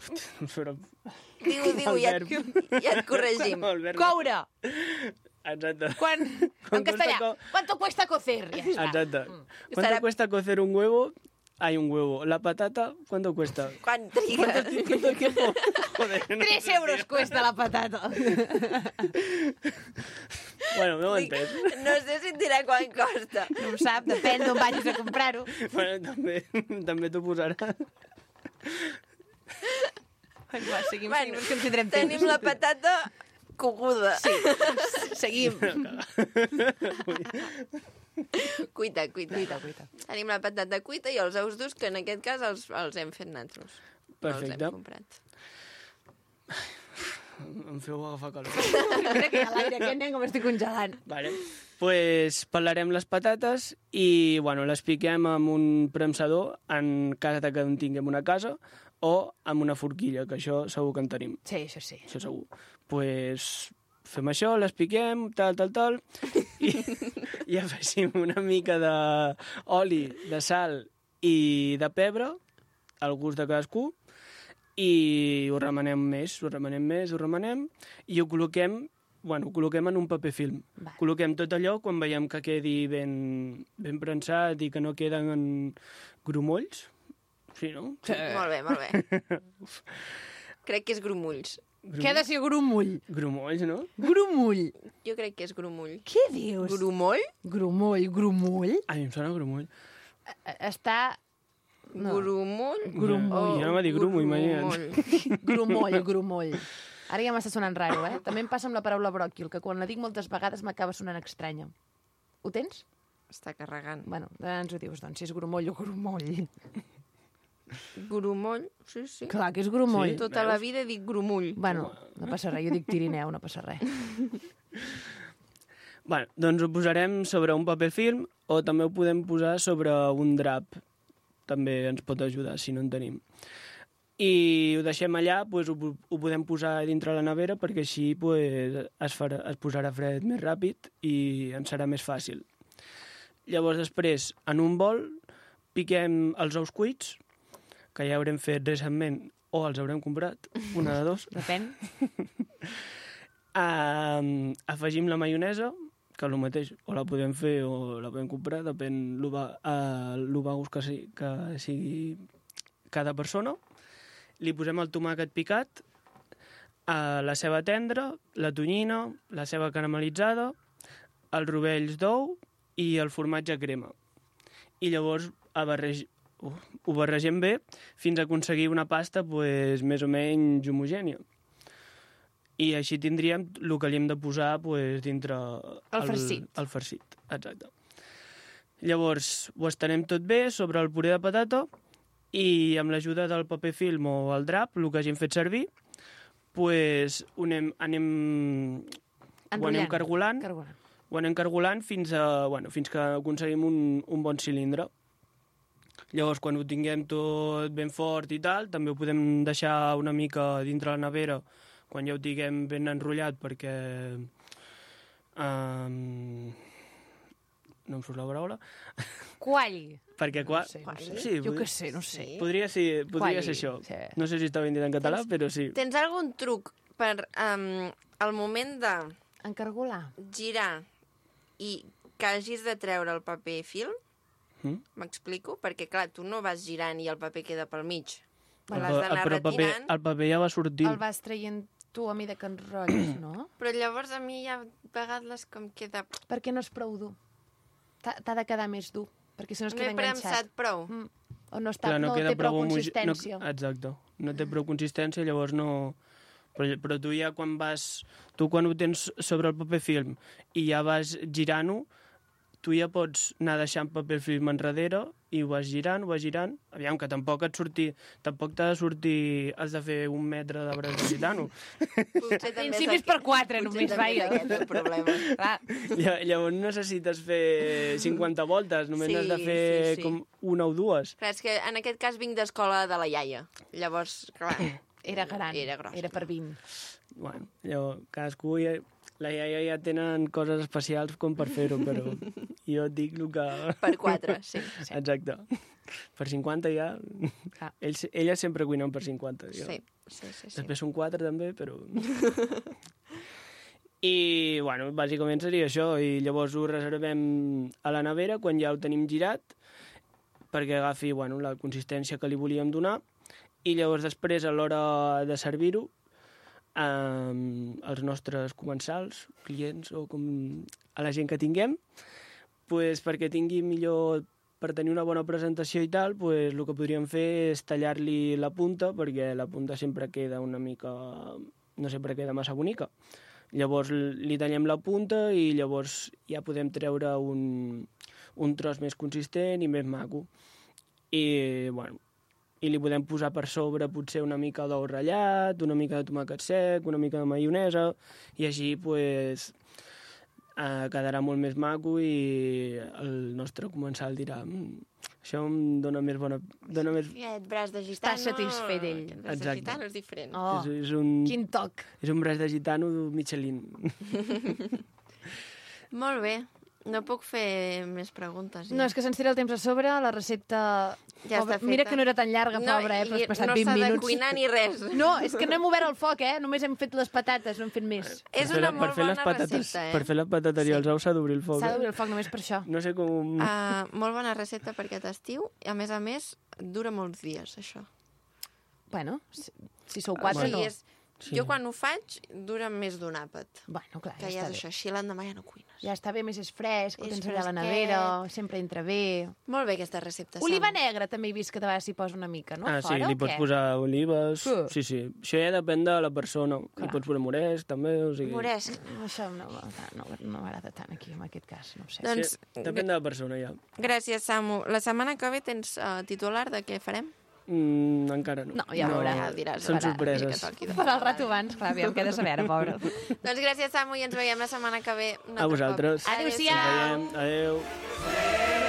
S1: Diu, ja et corregim.
S10: Coure.
S9: Exacte.
S10: En castellà.
S9: costa
S10: ¿Cuánto cuesta cocer? Ja està.
S9: Exacte. ¿Cuánto
S1: Estarà-
S9: cuesta cocer un huevo? Hay un huevo. La patata, ¿cuánto cuesta?
S1: Quan trigues?
S9: ¿Cuánto tiempo? Joder, no
S10: 3
S9: sé.
S10: euros cuesta la patata.
S9: Bueno, no ho he
S1: Dic,
S9: entès.
S1: no sé si et dirà quan costa.
S10: No ho sap, depèn d'on vagis a comprar-ho.
S9: Bueno, també t'ho posarà.
S10: Va, seguim,
S1: Bueno,
S10: que ens tindrem temps.
S1: tenim la patata coguda. Sí.
S10: Seguim.
S1: Cuita. Tenim la patata cuita i els ous durs, que en aquest cas els hem fet nosaltres.
S9: Perfecte.
S1: Els hem comprat.
S9: Em feu agafar calor.
S10: Crec que a l'aire que anem com estic congelant.
S9: Vale. Pues pelarem les patates i bueno, les piquem amb un premsador en cas de que en tinguem una casa o amb una forquilla, que això segur que en tenim.
S10: Sí, això sí.
S9: Això segur. Pues fem això, les piquem, tal, i afegim una mica d'oli, de sal i de pebre, al gust de cadascú, i ho remenem més, i ho col·loquem en un paper film.
S10: Vale.
S9: Col·loquem tot allò quan veiem que quedi ben prensat i que no queden en grumolls. Sí, no?
S1: Sí. Molt bé. Crec que és grumolls.
S10: Què ha de ser grumoll?
S9: Grumolls, no?
S10: Grumoll.
S1: Jo crec que és grumoll.
S10: Què dius?
S1: Grumoll?
S10: Grumoll?
S9: Ai, em sona grumoll.
S10: Està... No.
S1: Grumoll?
S10: Grumoll.
S9: Ja no va dir grumo, imagina't.
S10: Grumoll. Ara ja m'està sonant raro, eh? També em passa amb la paraula bròquil, que quan la dic moltes vegades m'acaba sonant estranya. Ho tens?
S1: Està carregant.
S10: Bueno, ara ens ho dius, doncs, si és grumoll o grumoll.
S1: Grumoll, sí.
S10: Clar que és grumoll.
S9: Sí.
S1: Tota la vida dic grumoll.
S10: Bueno, no passa res, jo dic tirineu, no passa res.
S9: Bueno, doncs ho posarem sobre un paper film o també ho podem posar sobre un drap. També ens pot ajudar, si no en tenim. I ho deixem allà, doncs ho podem posar dintre la nevera perquè així doncs, es posarà fred més ràpid i ens serà més fàcil. Llavors després, en un bol, piquem els ous cuits, que ja haurem fet recentment o els haurem comprat, una de dos.
S10: Depèn.
S9: Afegim la maionesa, que el mateix, o la podem fer o la podem comprar, depèn l'obagos que sigui cada persona. Li posem el tomàquet picat, la ceba tendra, la tonyina, la ceba caramelitzada, els rovells d'ou i el formatge crema. I llavors ho barregem bé fins a aconseguir una pasta pues, més o menys homogènia. I així tindríem el que li hem de posar pues, dintre
S10: el farcit.
S9: El farcit, exacte. Llavors ho estenem tot bé sobre el puré de patata i amb l'ajuda del paper film o el drap, el que hagin fet servir, pues, ho anem cargolant. Ho anem cargolant fins que aconseguim un bon cilindre. Llavors, quan ho tinguem tot ben fort i tal, també ho podem deixar una mica dintre la nevera quan ja ho tinguem ben enrotllat perquè... no em surt la paraula.
S10: Quall.
S9: Perquè
S10: No sé. Jo què sé, no sé.
S9: Podria ser això.
S10: Sí.
S9: No sé si està ben dit en català, però sí.
S1: Tens algun truc per al moment de
S10: encargolar,
S1: girar i que hagis de treure el paper film? M'explico? Perquè, clar, tu no vas girant i el paper queda pel mig. L'has d'anar retirant.
S9: El paper ja va sortint.
S10: el vas traient tu a mida que enrotlles, no?
S1: Però llavors a mi ja a vegades com queda...
S10: Perquè no és prou dur. T'ha de quedar més dur, perquè si no es
S1: No
S10: queda
S1: he
S10: enganxat.
S1: premsat prou.
S10: O no té prou consistència.
S9: Exacte. No té prou consistència, llavors no... Però tu ja quan vas... Tu quan ho tens sobre el paper film i ja vas girant-ho, tu ja pots anar deixant paper film enrere i ho vas girant. Aviam, que tampoc t'ha de sortir... Has de fer 1 metre de braç girant-ho.
S10: Principis per 4, només, vaja.
S1: Aquest és el problema.
S9: Llavors no necessites fer 50 voltes, només has de fer com 1 o 2.
S1: Clar, és que en aquest cas vinc d'escola de la iaia. Llavors, clar...
S10: Era gran,
S1: era gros.
S10: Era per 20.
S9: Bueno, llavors, cadascú... La iaia ja tenen coses especials com per fer-ho, però jo et dic el que...
S1: Per 4, sí.
S9: Exacte. Per 50 ja... Ella sempre cuinen per 50.
S1: Sí.
S9: Després són 4 també, però... I, bueno, bàsicament seria això. I llavors ho reservem a la nevera quan ja ho tenim girat perquè agafi la consistència que li volíem donar. I llavors després, a l'hora de servir-ho, als nostres comensals, clients o a la gent que tinguem, pues, perquè tingui millor, per tenir una bona presentació i tal, pues, el que podríem fer és tallar-li la punta, perquè la punta sempre queda una mica... no sempre queda massa bonica. Llavors li tallem la punta i llavors ja podem treure un tros més consistent i més maco. I, bueno, i li podem posar per sobre potser una mica d'ou ratllat, una mica de tomàquet sec, una mica de maionesa, i així pues, quedarà molt més maco i el nostre comensal dirà això em dona més bona...
S1: Aquest braç de gitano...
S10: Està satisfet ell.
S1: El braç de gitano és diferent.
S10: Oh, quin toc.
S9: És un braç de gitano Michelin.
S1: Molt bé. No puc fer més preguntes.
S10: No, és que se'ns tira el temps a sobre, la recepta...
S1: Ja està feta.
S10: Mira que no era tan llarga, pobra, però has passat 20 minuts.
S1: No s'ha de cuinar ni res.
S10: No, és que no hem obert el foc, només hem fet les patates, no hem fet més.
S1: És una molt bona recepta,
S9: Per fer les patates i els ous s'ha d'obrir el foc.
S10: S'ha d'obrir el foc només per això.
S9: No sé com...
S1: Molt bona recepta per aquest estiu, i a més, dura molts dies, això.
S10: Bueno, si sou 4, no.
S9: Sí.
S1: Jo quan ho faig, dura més d'un àpat.
S10: Bueno, clar,
S1: que
S10: ja està
S1: és això, així l'endemà ja no cuines.
S10: Ja està bé, més és fresc, ho tens allà a la nevera, sempre entra bé.
S1: Molt bé aquesta recepta.
S10: Oliva negra també he vist que de vegades s'hi posa una mica, no?
S9: Sí, li pots posar olives... Sí. Això ja depèn de la persona. Li pots posar moresc, també, o sigui...
S1: Moresc.
S10: Això no m'agrada tant aquí, en aquest cas, no ho sé.
S1: Doncs,
S9: depèn de la persona, ja.
S1: Gràcies, Samu. La setmana que ve tens titular de què farem?
S9: Encara no.
S10: No, ja veurà.
S1: Ja el diràs.
S9: Són
S1: a veure,
S9: sorpreses.
S1: que toqui de
S10: Per al rato abans, clar, aviam què he de saber ara, pobre.
S1: Doncs gràcies, Samu, i ens veiem la setmana que ve. un
S9: A
S1: altre
S9: vosaltres.
S1: cop.
S10: Adéu-siau.
S9: Ens veiem. Adéu.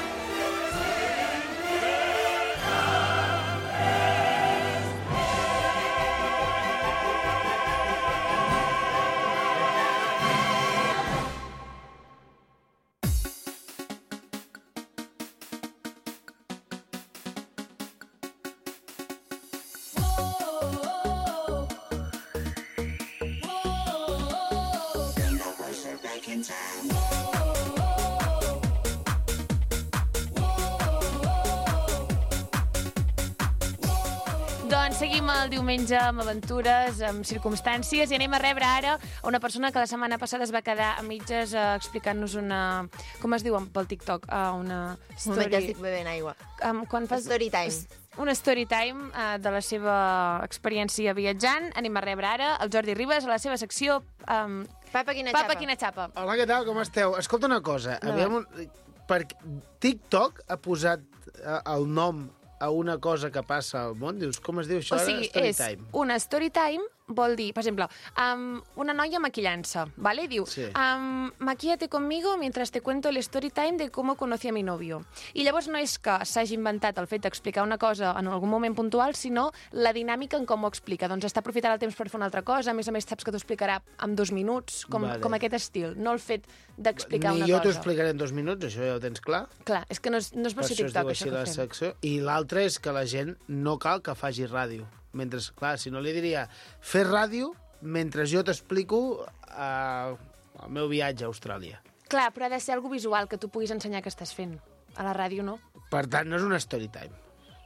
S10: Doncs seguim el diumenge amb aventures, amb circumstàncies, i anem a rebre ara una persona que la setmana passada es va quedar a mitges explicant-nos una... Com es diu pel TikTok? Una
S1: Un moment que
S10: story...
S1: estic bevent aigua.
S10: Quan fas...
S1: Story time.
S10: Una story time de la seva experiència viatjant. Anem a rebre ara el Jordi Ribas a la seva secció
S1: Papa, quina
S10: Papa,
S1: xapa.
S10: quina xapa.
S11: Hola, què tal? Com esteu? Escolta una cosa. Perquè TikTok ha posat el nom a una cosa que passa al món. Dius, com es diu això?
S10: O sigui, és
S11: Storytime.
S10: una story time, vol dir, per exemple, una noia maquillant-se, ¿vale? Diu,
S11: Sí.
S10: maquíllate conmigo mientras te cuento el story time de cómo conocí a mi novio. I llavors no és que s'hagi inventat el fet d'explicar una cosa en algun moment puntual, sinó la dinàmica en com ho explica. Doncs està aprofitant el temps per fer una altra cosa, a més saps que t'ho explicarà en 2 minuts, com
S11: Vale.
S10: aquest estil, no el fet d'explicar una
S11: Ni jo t'ho
S10: cosa.
S11: explicaré en 2 minuts, això ja ho tens clar.
S10: Clar, és que no és
S11: Per
S10: versió
S11: això es
S10: TikTok,
S11: diu
S10: això
S11: així la
S10: que fem.
S11: secció. I l'altre és que la gent no cal que faci ràdio. Mentre, clar, si no li diria fer ràdio mentre jo t'explico el meu viatge a Austràlia.
S10: Clar, però ha de ser algo visual que tu puguis ensenyar que estàs fent. A la ràdio no.
S11: Per tant, no és una story time.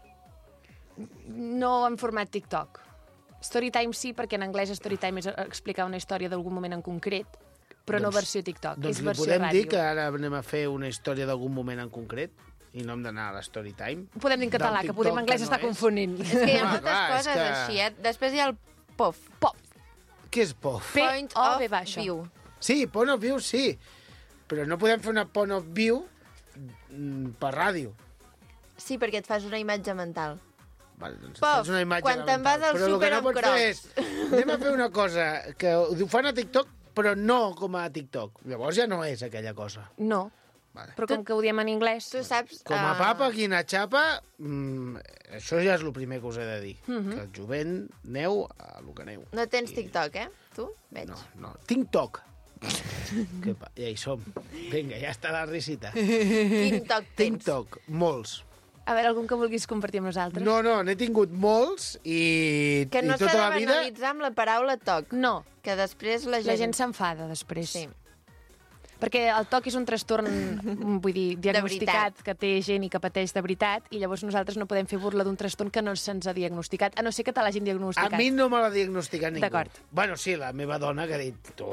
S10: No en format TikTok. Storytime sí, perquè en anglès storytime és explicar una història d'algun moment en concret, però no versió TikTok,
S11: Doncs
S10: és
S11: li
S10: versió
S11: podem
S10: ràdio.
S11: dir que ara anem a fer una història d'algun moment en concret i no hem d'anar a la story time.
S10: Ho podem dir en català,
S11: Del
S10: que podem
S11: TikTok,
S10: anglès
S11: que no
S10: està
S11: és.
S10: confonint.
S1: És que hi ha
S11: Home,
S1: moltes
S11: clar, és
S1: coses
S11: que-
S1: així, eh? Després hi ha el POV.
S10: Pop.
S11: Què és POV?
S1: Point
S10: P-O-V
S1: of
S10: baixa.
S1: view.
S11: Sí, point of view, sí. Però no podem fer una point of view per ràdio.
S1: Sí, perquè et fas una imatge mental.
S11: Vale, doncs
S1: Pop,
S11: fas una imatge
S1: quan te'n vas al
S11: mental. Però el
S1: súper
S11: que no
S1: amb
S11: pots
S1: Crocs.
S11: fer és... Anem a fer una cosa que ho fan a TikTok, però no com a TikTok. Llavors ja no és aquella cosa.
S10: No,
S11: Vale.
S10: però com que ho diem en anglès...
S1: Tu saps...
S11: Com a papa, quina xapa, això ja és el primer que us he de dir. Que el jovent neu a lo que neu.
S1: No tens TikTok, eh? Tu? Veig.
S11: No. Tinc toc. Ja hi som. Vinga, ja està la risita.
S1: Quin toc
S11: Tinc
S1: tens?
S11: toc, molts.
S10: A veure, algun que vulguis compartir amb nosaltres?
S11: No, n'he tingut molts i,
S1: Que no
S11: i
S1: s'ha
S11: tota
S1: de
S11: la vida...
S1: banalitzar amb la paraula toc.
S10: No,
S1: Que després la gent...
S10: la gent s'enfada després.
S1: Sí.
S10: Perquè el TOC és un trastorn, vull dir, diagnosticat,
S1: veritat.
S10: que té gent i que pateix de veritat, i llavors nosaltres no podem fer burla d'un trastorn que no se'ns ha diagnosticat, a no ser que te l'hagin
S11: A
S10: diagnosticat.
S11: mi no me l'ha diagnosticat ningú.
S10: D'acord.
S11: Bueno, sí, la meva dona que ha dit tu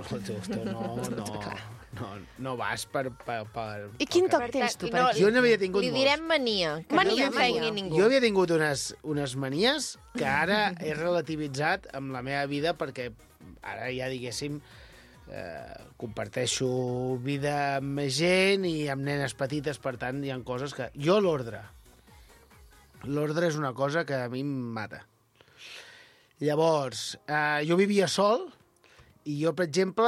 S11: no vas per...
S10: I quin toc
S1: Per
S10: tens
S1: tant,
S10: tu,
S1: i
S10: per
S1: no,
S10: aquí?
S11: Jo n'havia tingut
S1: Li
S11: molts.
S1: direm mania. Que
S10: Mania,
S1: no
S10: mania.
S1: s'ofengui ningú.
S11: Jo havia tingut unes manies que ara he relativitzat amb la meva vida perquè ara ja, diguéssim, comparteixo vida amb més gent i amb nenes petites, per tant, hi ha coses que... Jo l'ordre. L'ordre és una cosa que a mi em mata. Llavors, jo vivia sol i jo, per exemple,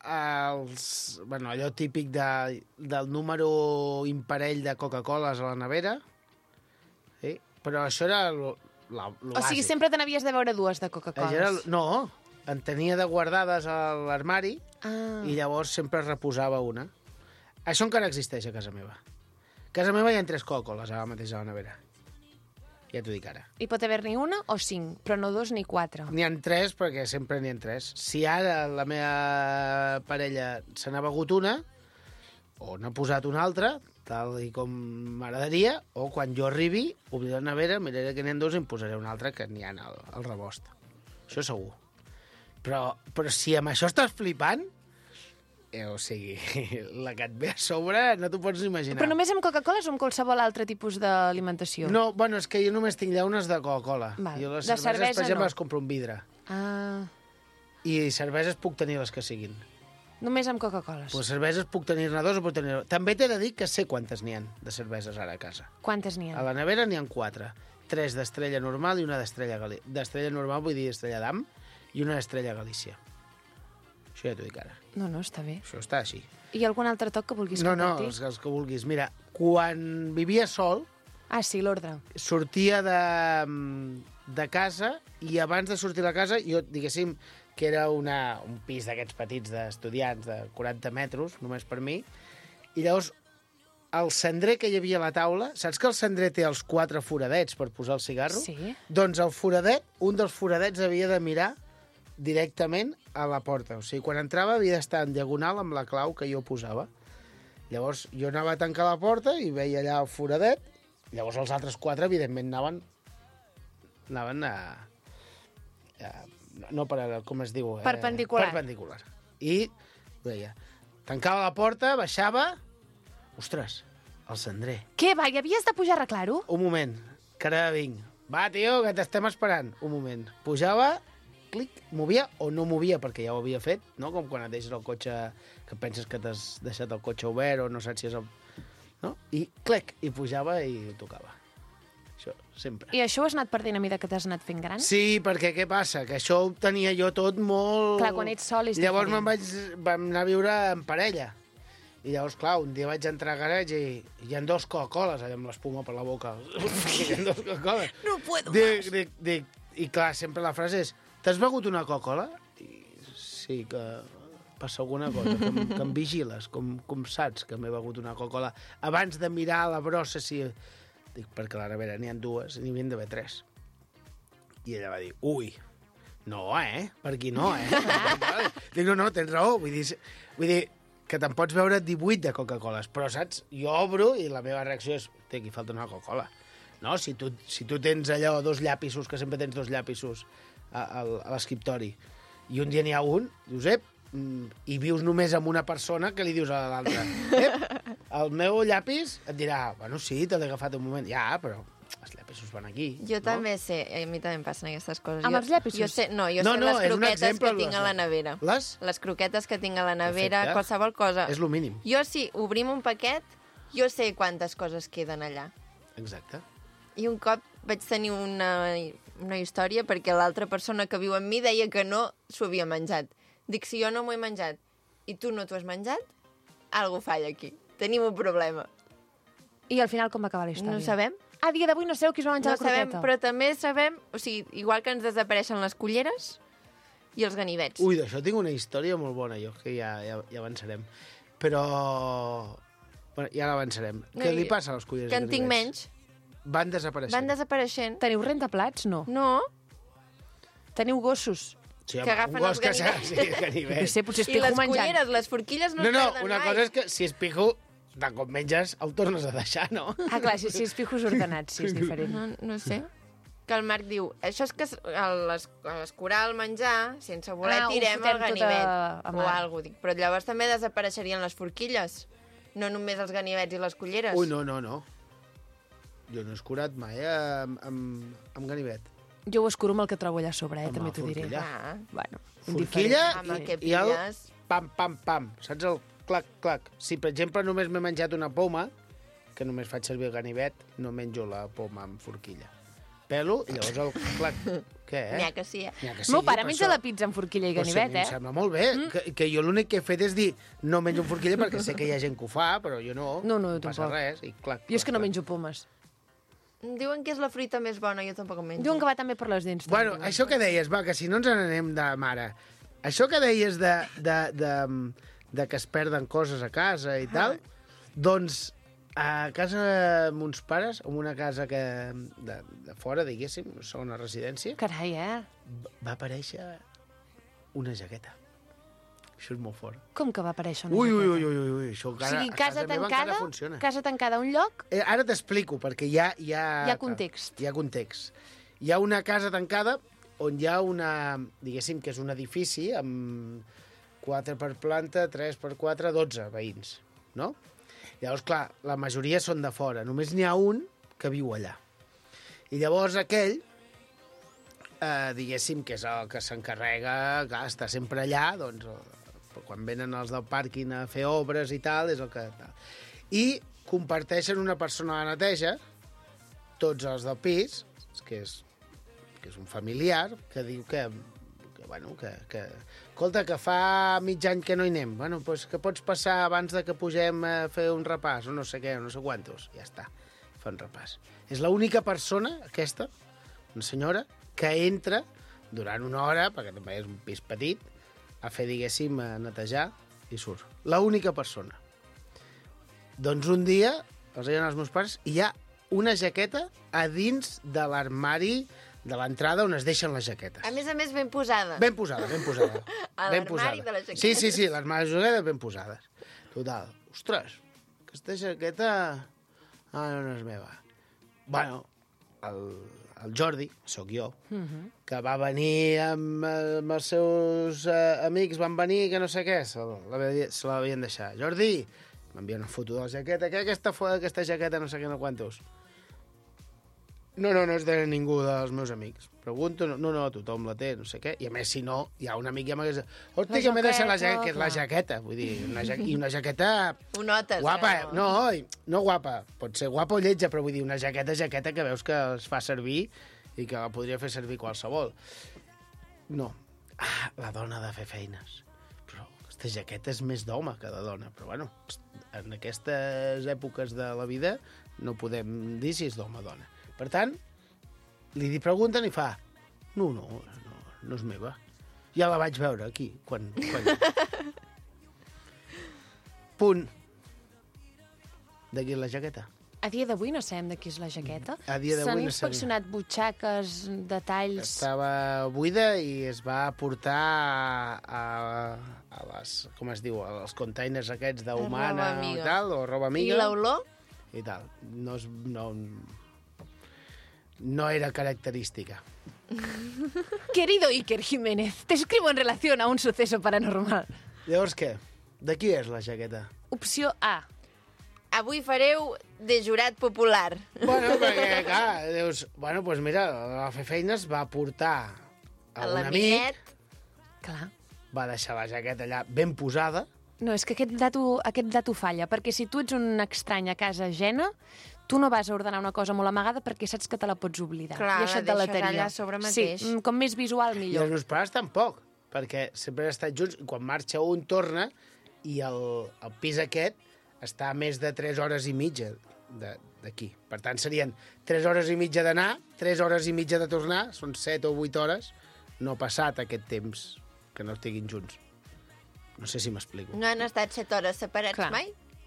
S11: allò típic del número imparell de Coca-Coles a la nevera, sí? Però això era lo
S10: O sigui, sempre te n'havies de beure dues de Coca-Coles.
S11: No, en tenia de guardades a l'armari
S10: Ah.
S11: i llavors sempre reposava una. Això encara existeix a casa meva. A casa meva hi ha 3 Coca-Coles ara mateix a la nevera. Ja t'ho dic ara.
S10: Hi pot haver-n'hi una o 5, però no 2 ni 4.
S11: N'hi ha 3 perquè sempre n'hi ha 3. Si ara la meva parella se n'ha begut una, o n'ha posat una altra, tal i com m'agradaria, o quan jo arribi, obriré la nevera, miraré que n'hi ha 2 i em posaré una altra que n'hi ha al rebost. Això segur. Però si amb això estàs flipant, o sigui, la que et ve a sobre no t'ho pots imaginar.
S10: Però només amb Coca-Coles o amb qualsevol altre tipus d'alimentació?
S11: No, bueno, és que jo només tinc llaunes de Coca-Cola.
S10: Val.
S11: Jo les
S10: De
S11: cerveses,
S10: cervesa,
S11: per exemple,
S10: no.
S11: les compro en vidre.
S10: Ah,
S11: I cerveses puc tenir les que siguin.
S10: només amb Coca-Coles.
S11: Pues cerveses puc tenir-ne 2 o puc tenir... També t'he de dir que sé quantes n'hi ha de cerveses ara a casa.
S10: Quantes n'hi
S11: A
S10: ha?
S11: la nevera n'hi ha 4. 3 d'Estrella Normal i una d'Estrella Galícia. D'Estrella Normal vull dir Estrella d'Am i una d'Estrella Galícia. Això ja t'ho dic ara.
S10: No, està bé.
S11: Això està així.
S10: I algun altre toc que vulguis compartir?
S11: No, els que vulguis. Mira, quan vivia sol...
S10: Ah, sí, l'ordre.
S11: Sortia de casa i abans de sortir de casa, jo, diguéssim, que era un pis d'aquests petits d'estudiants de 40 metres, només per mi, i llavors el cendrer que hi havia a la taula, saps que el cendrer té els 4 foradets per posar el cigarro?
S10: Sí.
S11: Doncs el foradet, un dels foradets havia de mirar directament a la porta. O sigui, quan entrava havia d'estar en diagonal amb la clau que jo posava. Llavors jo anava a tancar la porta i veia allà el foradet. Llavors els altres 4, evidentment, anaven no paral·lel, com es diu?
S10: Perpendicular.
S11: Perpendicular. I veia, tancava la porta, baixava... Ostres, el cendrer.
S10: Què, va, i havies de pujar a arreglar-ho?
S11: Un moment, cara de vinc. Va, tio, que t'estem esperant. Un moment. Pujava, clic, movia o no movia, perquè ja ho havia fet, no? Com quan et deixes el cotxe, que penses que t'has deixat el cotxe obert o no saps si és el... No? I clic, i pujava i tocava. Això, sempre.
S10: I això ho has anat perdent a mesura que t'has anat fent gran?
S11: Sí, perquè què passa? Que això ho tenia jo tot molt...
S10: Clar, quan ets sol és
S11: Llavors
S10: diferent.
S11: vam anar a viure en parella. I llavors, clar, un dia vaig entrar a garatge i hi ha 2 Coca-Coles allà amb l'espuma per la boca. Hi ha 2 Coca-Coles.
S10: No puedo más.
S11: I clar, sempre la frase és: t'has begut una Coca-Cola? I sí, que passa alguna cosa, que em vigiles, com saps que m'he begut una Coca-Cola. Abans de mirar a la brossa, si... Dic, perquè a la nevera n'hi ha 2, n'hi havien d'haver 3. I ella va dir, ui, no, per aquí no, Dic, no, tens raó, vull dir que te'n pots veure 18 de Coca-Coles, però, saps, jo obro i la meva reacció és, té, aquí falta una Coca-Cola. No, si tu tens allò 2 llapisos, que sempre tens 2 llapisos a l'escriptori, i un dia n'hi ha un, dius, i vius només amb una persona, que li dius a l'altra? El meu llapis et dirà, bueno, sí, te l'he agafat un moment. Ja, però els llapisos van aquí.
S1: Jo també sé, a mi també em passen aquestes coses.
S10: Amb els llapisos?
S1: Jo sé les croquetes que tinc a la nevera.
S11: Les
S1: croquetes que tinc a la nevera,
S11: Perfecte.
S1: qualsevol cosa.
S11: És lo mínim.
S1: Jo, si obrim un paquet, jo sé quantes coses queden allà.
S11: Exacte.
S1: I un cop vaig tenir una història perquè l'altra persona que viu amb mi deia que no s'ho havia menjat. Dic, si jo no m'ho he menjat i tu no t'ho has menjat, algo falla aquí. Tenim un problema.
S10: I al final com va acabar la història?
S1: No sabem.
S10: A dia d'avui no sabeu qui es va menjar
S1: No
S10: la croqueta.
S1: sabem, però també sabem... O sigui, igual que ens desapareixen les culleres i els ganivets.
S11: Ui, d'això tinc una història molt bona, jo, que ja avançarem. Però... Bueno, ja l'avançarem.
S1: No,
S11: Què li passa a les culleres
S1: que
S11: i
S1: en tinc
S11: ganivets?
S1: menys.
S11: Van desapareixent.
S1: Van desapareixent.
S10: Teniu rentaplats? No.
S1: No.
S10: Teniu gossos?
S11: Sí,
S1: que agafen
S11: un gos
S1: els
S11: que
S1: ganivets.
S11: sí, ganivet.
S10: No sé, potser
S1: I
S10: espijo
S1: les
S10: menjant.
S1: culleres, les forquilles no
S11: No,
S1: es perden
S11: una
S1: mai.
S11: cosa és que si és pijo, de cop menges, el tornes a deixar, no?
S10: Ah, clar, si és pijos ordenats, sí, és diferent.
S1: No sé. Que el Marc diu, això és que a l'escurar el menjar, sense voler
S10: ho
S1: tirem
S10: fotem
S1: el
S10: tot
S1: ganivet.
S10: a
S1: O
S10: mà.
S1: alguna cosa. Dic, però llavors també desapareixerien les forquilles. No només els ganivets i les culleres.
S11: Ui, no. Jo no he escurat mai amb ganivet.
S10: Jo ho escuro amb el que trobo allà a sobre,
S11: Amb
S10: també
S11: la
S10: t'ho diré.
S11: forquilla.
S1: Ah.
S10: Bueno,
S11: Forquilla
S1: Amb el que
S11: i el
S1: pilles.
S11: pam. Saps el clac? Si, per exemple, només m'he menjat una poma, que només faig servir el ganivet, no menjo la poma amb forquilla. Pelo i llavors el clac. Què,
S1: N'hi ha que sí,
S11: N'hi ha que
S10: El meu pare
S11: per
S10: menja
S11: això.
S10: la pizza amb forquilla i
S11: Però sí,
S10: ganivet,
S11: Em sembla molt bé, que jo l'únic que he fet és dir no menjo amb forquilla perquè sé que hi ha gent que ho fa, però jo no.
S10: No, jo
S11: passa
S10: tampoc.
S11: res. I clac,
S10: Jo és que no
S11: clac.
S10: menjo pomes.
S1: Diuen que és la fruita més bona, jo tampoc en menjo.
S10: Diuen que va també per les dents.
S11: Bueno,
S10: també.
S11: això que deies, va, que si no ens n'anem de mare. Això que deies de que es perden coses a casa i tal, doncs a casa amb uns pares, en una casa que de fora, diguéssim, segona residència,
S10: Carai,
S11: va aparèixer una jaqueta. Això és molt fort.
S10: Com que va aparèixer una
S11: Ui,
S10: jaqueta?
S11: això
S10: O
S11: encara,
S10: sigui,
S11: a
S10: casa
S11: meva encara
S10: tancada,
S11: funciona.
S10: casa tancada a un lloc,
S11: Ara t'explico, perquè hi ha...
S10: hi ha context.
S11: Hi ha context. Hi ha una casa tancada on hi ha una... Diguéssim que és un edifici amb 4 per planta, 3 per 4, 12 veïns, no? Llavors, clar, la majoria són de fora. Només n'hi ha un que viu allà. I llavors aquell, diguéssim que és el que s'encarrega, clar, està sempre allà, doncs quan venen els del pàrquing a fer obres i tal, és el que... I comparteixen una persona a la neteja, tots els del pis, que és un familiar, que diu que escolta, que fa mig any que no hi anem. Bueno, doncs que pots passar abans de que pugem a fer un repàs, o no sé què, o no sé quantos. Ja està, fa un repàs. És l'única persona, aquesta, una senyora, que entra durant una hora, perquè també és un pis petit, a fer, diguéssim, a netejar, i surt. L'única persona. Doncs un dia, els deien els meus pares, hi ha una jaqueta a dins de l'armari de l'entrada on es deixen les jaquetes.
S1: A més, ben posada.
S11: Ben posada.
S1: A l'armari de les jaquetes.
S11: Sí, l'armari de les jaquetes ben posades. Total. Ostres, aquesta jaqueta... no és meva. Bueno, el Jordi, sóc jo, que va venir amb els seus amics, van venir, que no sé què, se l'havien deixat. Jordi, m'envien una foto de la jaqueta, que aquesta jaqueta no sé què, no quantos. No és de ningú dels meus amics. Pregunto, no, tothom la té, no sé què. I a més, si no, hi ha un amic que m'hagués... Hosti, que m'he deixat la jaqueta, que és la jaqueta. Vull dir, una jaqueta...
S1: Ho notes,
S11: guapa, no guapa. Pot ser guapa o lletja, però vull dir, una jaqueta que veus que es fa servir i que la podria fer servir qualsevol. No. La dona ha de fer feines. Però aquesta jaqueta és més d'home que de dona. Però bueno, en aquestes èpoques de la vida no podem dir si és d'home o dona. Per tant, li pregunten i fa no és meva. Ja la vaig veure aquí, quan... Punt. De qui és la jaqueta?
S10: A dia d'avui no sabem de qui és la jaqueta.
S11: A dia d'avui
S10: S'han
S11: no
S10: inspeccionat butxaques, detalls...
S11: Estava buida i es va portar a les, com es diu, als containers aquests d'Humana i tal, o roba amiga.
S1: I l'olor?
S11: I tal. No era característica.
S10: Querido Iker Jiménez, te escribo en relación a un suceso paranormal.
S11: Llavors què? De qui és la jaqueta?
S10: Opció A.
S1: Avui fareu de jurat popular.
S11: Bueno, perquè, clar, dius... Bueno, doncs mira, a fer feines va portar a un amic...
S10: Clar.
S11: Va deixar la jaqueta allà ben posada.
S10: No, és que aquest dato falla, perquè si tu ets un estrany a casa ajena, tu no vas a ordenar una cosa molt amagada perquè saps que te la pots oblidar.
S1: Clar,
S10: i això te la
S1: deixes allà sobre mateix.
S10: Sí, com més visual,
S11: I
S10: millor.
S11: els meus pares tampoc, perquè sempre han estat junts, i quan marxa un torna, i el pis aquest està a més de 3 hores i mitja d'aquí. Per tant, serien 3 hores i mitja d'anar, 3 hores i mitja de tornar, són 7 o 8 hores, no ha passat aquest temps que no estiguin junts. No sé si m'explico.
S1: No han estat 7 hores separats mai?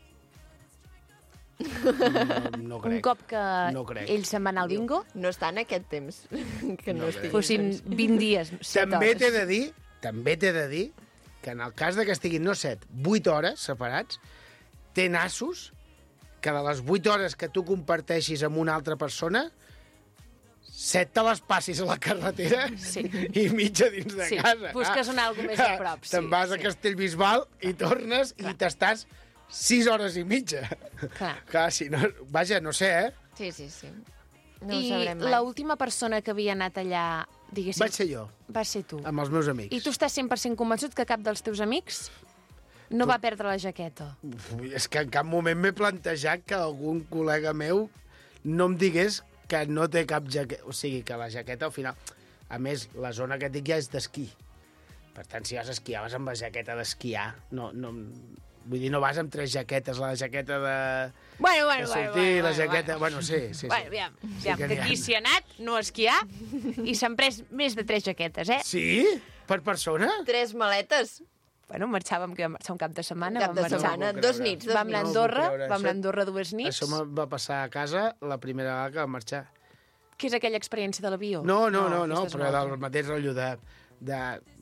S11: No crec.
S10: Un cop que ell se'n va anar al bingo...
S1: No està en aquest temps que no estigui.
S10: Fossin 20 dies, 7
S11: també
S10: hores.
S11: També t'he de dir que en el cas de que estiguin, no 7, 8 hores separats, té nassos que de les 8 hores que tu comparteixis amb una altra persona, 7 te les passis a la carretera i mitja dins de casa.
S10: Busques una algo més a prop.
S11: Te'n vas a Castellbisbal i tornes i t'estàs 6 hores i mitja. Clar, si no... Vaja, no sé,
S1: Sí. No ho
S10: I
S1: sabrem mai.
S10: l'última persona que havia anat allà, diguéssim...
S11: Vaig ser jo.
S10: Vas ser tu.
S11: Amb els meus amics.
S10: I tu estàs 100% convençut que cap dels teus amics no va perdre la jaqueta?
S11: És que en cap moment m'he plantejat que algun col·lega meu no em digués que no té cap jaqueta. O sigui, que la jaqueta, al final... A més, la zona que et dic ja és d'esquí. Per tant, si vas a esquiar, vas amb la jaqueta d'esquiar. No, vull dir, no vas amb 3 jaquetes, la jaqueta de...
S10: Bueno.
S11: La jaqueta... Bueno, sí.
S10: Bueno, aviam, d'aquí s'hi ha anat, no a esquiar, i s'han pres més de 3 jaquetes, eh?
S11: Sí? Per persona?
S1: 3 maletes.
S10: Bueno, marxàvem, que vam marxar un cap de setmana.
S1: Cap de setmana, 2 nits.
S10: Vam anar a Andorra 2 nits.
S11: Això em va passar a casa la primera vegada que vam marxar.
S10: Què és aquella experiència de l'avió?
S11: No, però del mateix rotllo de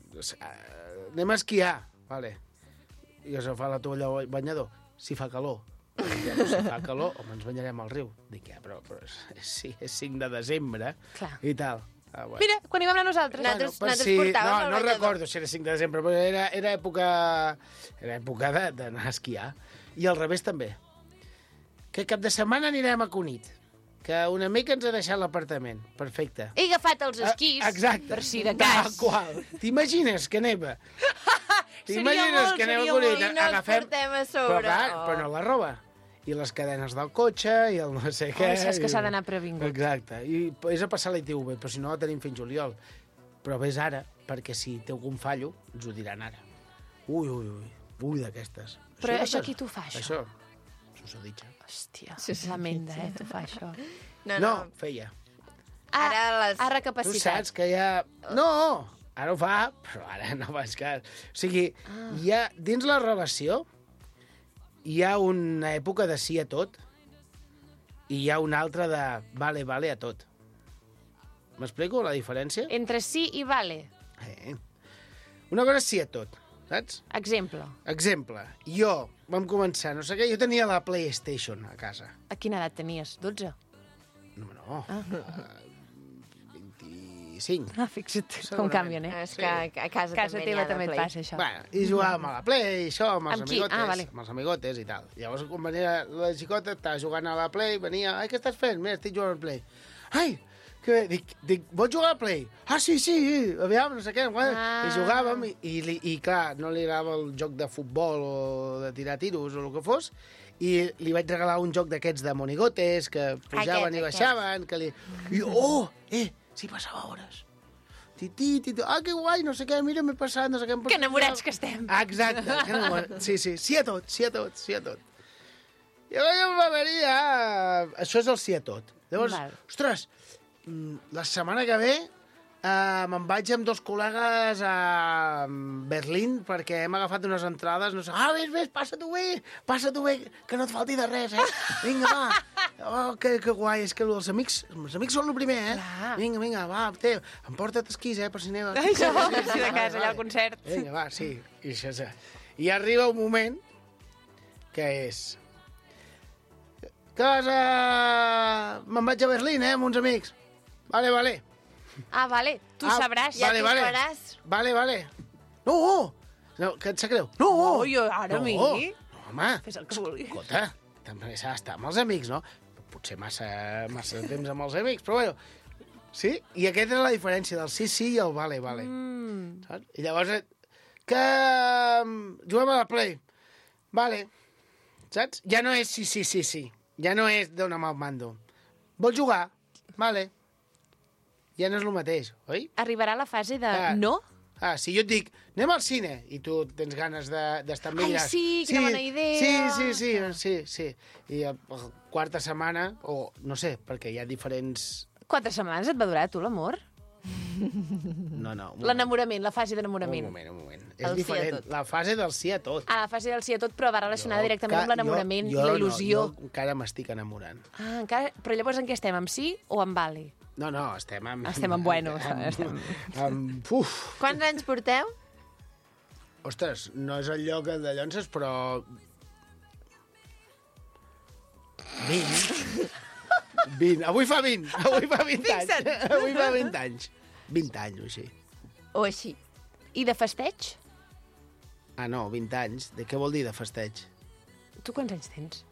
S11: anem a esquiar, vale. I això fa la toalla al banyador. Si fa calor. Ja, si fa calor, home, ens banyarem al riu. Dic, però és 5 de desembre i tal. Bueno.
S10: Mira, quan hi vam anar nosaltres.
S1: Nosaltres portàvem el
S11: no recordo si era 5 de desembre, però era època d'anar a esquiar. I al revés també. Que cap de setmana anirem a Cunit. Que un amic ens ha deixat l'apartament. Perfecte.
S10: He agafat els esquís,
S11: exacte.
S10: per si de cas.
S11: T'imagines que neva?
S1: Seria molt,
S11: que anem a Cunit?
S1: I no els portem a sobre.
S11: Però no la roba. i les cadenes del cotxe, i el no sé què...
S10: Saps que s'ha d'anar previngut.
S11: Exacte, i és a passar la ITV, però si no la tenim fins juliol. Però vés ara, perquè si té algun fallo, ens ho diran ara. Ui, d'aquestes.
S10: Però això qui t'ho fa, això?
S11: Això, susodicha.
S10: Hòstia, la menda, t'ho fa, això.
S11: No, feia.
S10: Ha
S11: Tu
S10: recapacitat.
S11: saps que hi ha... No, ara ho fa, però ara no fas cas. O sigui, hi ha, dins la relació hi ha una època de sí a tot i hi ha una altra de vale a tot. M'explico la diferència?
S10: Entre sí i vale.
S11: Una cosa és sí a tot, saps?
S10: Exemple,
S11: jo vam començar, no sé què, jo tenia la PlayStation a casa.
S10: a quina edat tenies? 12?
S11: No, 25.
S10: Fixa't com canvien,
S1: És que a casa també n'hi ha de
S10: també et
S1: Play.
S10: passa, això.
S11: Bueno, i jugàvem a la Play, això, amb els
S10: Amb qui?
S11: amigotes.
S10: Vale.
S11: Amb els amigotes i tal. Llavors, quan venia la xicota, estava jugant a la Play, venia, ai, què estàs fent? Mira, estic jugant a la Play. Ai, que bé, dic, vols jugar a la Play? Ah, sí, aviam, no sé què. I jugàvem, i clar, no li agradava el joc de futbol o de tirar tiros o el que fos, i li vaig regalar un joc d'aquests de monigotes que pujaven i baixaven, i sí, passava hores. Que guai, no sé què, mira, m'he passat, no sé què...
S10: Que enamorats que estem.
S11: Exacte, que enamorats. Sí a tot. I llavors em va venir això és el sí a tot. Llavors, ostres, la setmana que ve me'n vaig amb 2 col·legues a Berlín perquè hem agafat unes entrades, no sé... Ves, passa-t'ho bé, que no et falti de res, Vinga, va. Que guai, és que els amics són el primer, Vinga, va, emporta't esquís, per si anem...
S10: Això, si de casa, allà al concert.
S11: Vinga, va, sí. I arriba un moment que és... Me'n vaig a Berlín, amb uns amics. Vale.
S10: Vale, tu sabràs.
S11: Ja t'ho faràs. Vale. No, que et sap greu. No,
S10: jo ara a mi.
S11: No, home.
S10: Fes el que vulguis.
S11: Escolta, també s'ha d'estar amb els amics, no? Potser massa temps amb els amics, però bueno. Sí? I aquesta és la diferència del sí i el vale. Saps? I llavors, que juguem a la Play. Vale. Saps? Ja no és sí. Ja no és donar mal mando. Vols jugar? Vale. Ja no és el mateix, oi?
S10: Arribarà la fase de no?
S11: Si jo et dic, anem al cine, i tu tens ganes d'estar amb elles...
S10: Ai, sí, quina bona idea!
S11: Sí. I la quarta setmana, o no sé, perquè hi ha diferents...
S10: 4 setmanes et va durar, tu, l'amor?
S11: No.
S10: L'enamorament, la fase d'enamorament.
S11: Un moment. És diferent. La fase del sí a tot.
S10: La fase del sí a tot, però va relacionada directament amb l'enamorament i la il·lusió.
S11: Jo encara m'estic enamorant.
S10: Encara... Però llavors en què estem? Amb sí o amb vale?
S11: No, estem amb...
S10: Estem amb bueno.
S1: Quants anys porteu?
S11: Ostres, no és el lloc de Llonses, però... 20. Avui fa 20 anys. Avui fa 20 anys. 20 anys o així.
S1: O així.
S10: I de festeig?
S11: No, 20 anys. De què vol dir de festeig?
S10: Tu quants anys tens?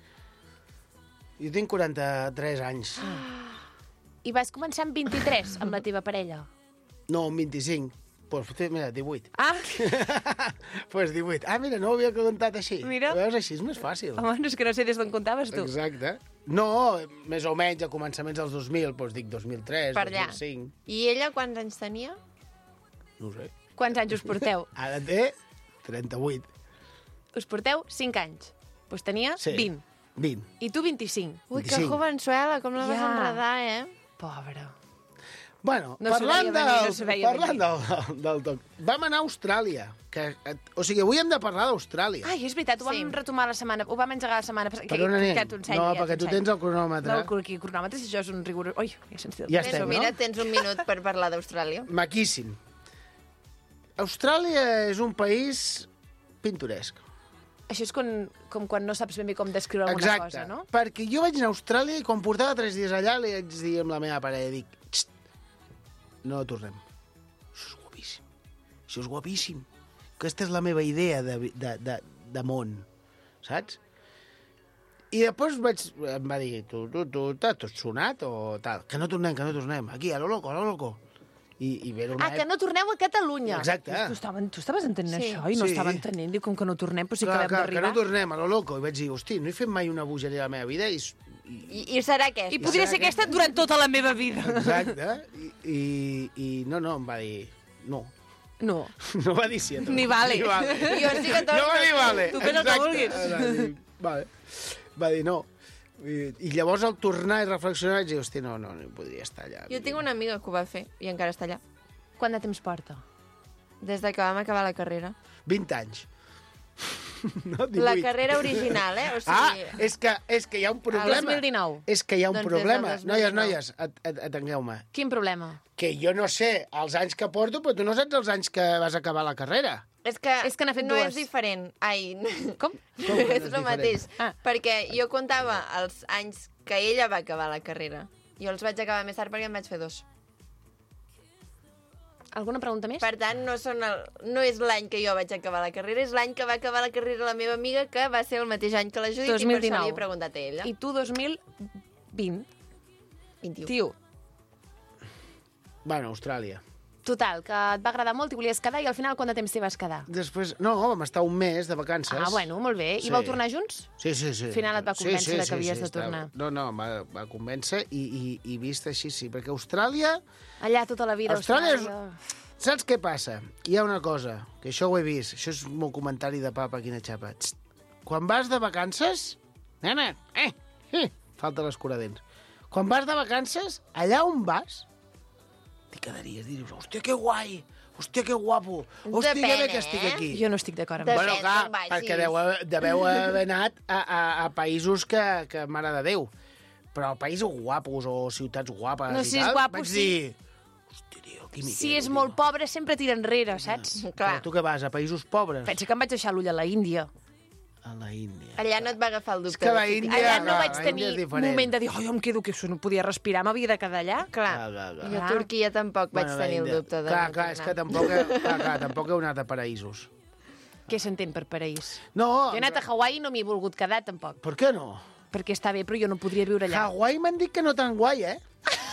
S11: Jo tinc 43 anys.
S10: I vas començar amb 23, amb la teva parella?
S11: No, amb 25. Pues, mira, 18. Pues 18. Mira, no ho havia comptat així.
S10: Mira.
S11: Veus, així és més fàcil.
S10: Home, no és que no sé des d'on comptaves, tu.
S11: Exacte. No, més o menys a començaments dels 2000, doncs dic 2003,
S1: per
S11: 2005.
S1: I ella quants anys tenia?
S11: No ho sé.
S10: Quants anys us porteu?
S11: Ara té 38.
S10: Us porteu 5 anys. Doncs tenia 20.
S11: 20.
S10: I tu 25.
S1: Ui, que jovençuela, com la vas enredar,
S10: Pobra.
S11: Bueno,
S10: no
S11: parlant del toc, vam anar a Austràlia. O sigui, avui hem de parlar d'Austràlia.
S10: Ai, és veritat, ho vam retomar la setmana... Ho vam engegar la setmana passada.
S11: Per on anem? No, perquè tu tens el cronòmetre.
S10: No, el cronòmetre, si això és un rigorós... Ui, ja se'ns té.
S11: Ja estem, no?
S1: Mira, tens un minut per parlar d'Austràlia.
S11: Maquíssim. Austràlia és un país pintoresc.
S10: Això és com quan no saps ben bé com descriure alguna cosa, no?
S11: Exacte, perquè jo vaig anar a Austràlia i quan portava 3 dies allà li vaig dir amb la meva parella, dic, no tornem. Això és guapíssim. Això és guapíssim. Aquesta és la meva idea de món, saps? I després em va dir, tu t'has sonat o tal? Que no tornem, aquí, a lo loco. I ve una
S10: que no torneu a Catalunya.
S11: Exacte.
S10: Tu estaves entenent això i no
S11: Sí.
S10: estava entenent. Diu, com que no tornem, però sí que
S11: que
S10: acabem d'arribar.
S11: no tornem, a lo loco. I vaig dir, hosti, no he fet mai una bogeria a la meva vida
S1: I serà aquesta.
S10: I podria ser aquesta durant tota la meva vida.
S11: Exacte. I no, em va dir... No.
S10: No.
S11: No va dir sí a tot.
S10: Ni vale.
S1: Jo sí que
S11: No va dir vale.
S10: Tu fes el que vulguis.
S11: Vale. Va dir no. I llavors al tornar i reflexionar vaig dir, hosti, no podria estar allà.
S1: Jo tinc una amiga que ho va fer i encara està allà.
S10: Quant de temps porta?
S1: Des que vam acabar la carrera.
S11: 20 anys. No, 18.
S1: La carrera original, O sigui...
S11: És que hi ha un problema.
S10: El 2019.
S11: És que hi ha un
S1: Doncs des del
S11: problema.
S1: 2019.
S11: Noies, atengueu-me.
S10: Quin problema?
S11: Que jo no sé els anys que porto, però tu no saps els anys que vas acabar la carrera.
S1: És que
S10: n'ha fet
S1: no
S10: dues.
S1: és diferent. Ai,
S10: Com?
S1: és
S11: no és
S1: el
S11: diferent?
S1: mateix.
S10: Ah.
S1: Perquè jo comptava els anys que ella va acabar la carrera. Jo els vaig acabar més tard perquè en vaig fer 2.
S10: Alguna pregunta més?
S1: Per tant, no és l'any que jo vaig acabar la carrera, és l'any que va acabar la carrera la meva amiga, que va ser el mateix any que la Judit,
S10: 2019.
S1: i per això li he preguntat a ella.
S10: I tu 2020?
S1: 21.
S10: Tio,
S11: Bueno, Austràlia.
S10: total, que et va agradar molt, t'hi volies quedar, i al final quant de temps t'hi vas quedar?
S11: Després, no, vam estar un mes de vacances.
S10: Ah, bueno, molt bé.
S11: Sí.
S10: I vau tornar junts?
S11: Sí.
S10: Al final et va convèncer que havies de tornar.
S11: No, va convèncer i vist així, sí. Perquè Austràlia...
S10: Allà tota la vida,
S11: Austràlia
S10: Austràlia.
S11: Saps què passa? Hi ha una cosa, que això ho he vist, això és un meu comentari de papa, quina xapa. Txt, quan vas de vacances... Nena, falta l'escuradents. Quan vas de vacances, allà on vas, t'hi quedaries, dius, hòstia, que guai, hòstia, que guapo, hòstia, que bé que estic aquí.
S10: Jo no estic d'acord amb
S1: Depèn
S10: això.
S11: Bueno, clar,
S1: d'on vagis.
S11: perquè deveu haver anat a països que mare de Déu. Però països guapos o ciutats guapes
S10: No,
S11: i
S10: si és
S11: tal,
S10: guapo,
S11: vaig
S10: sí.
S11: dir... Hòstia, tio, aquí m'hi
S10: Si
S11: quedo,
S10: és
S11: tio.
S10: molt pobre, sempre tira enrere, saps?
S11: Però
S1: Clar,
S11: tu què vas, a països pobres?
S10: Pensa que em vaig deixar l'ull a la Índia.
S11: A la Índia.
S1: allà no et va agafar el dubte.
S11: És que la
S1: de si-
S11: Índia-
S10: Allà no
S11: clar,
S10: vaig
S11: la
S10: tenir
S11: Índia és diferent.
S10: moment de dir, oh, jo em quedo, que això no podia respirar, m'havia de quedar allà.
S1: Clar,
S11: Clar.
S1: jo a Turquia tampoc vaig tenir el dubte de
S11: Clar, és que tampoc heu anat a paraïsos.
S10: Què s'entén per paraís?
S11: No,
S10: Jo he anat a Hawaii i no m'hi he volgut quedar, tampoc.
S11: per què no?
S10: Perquè està bé, però jo no podria viure allà.
S11: Hawaii m'han dit que no tan guai, eh?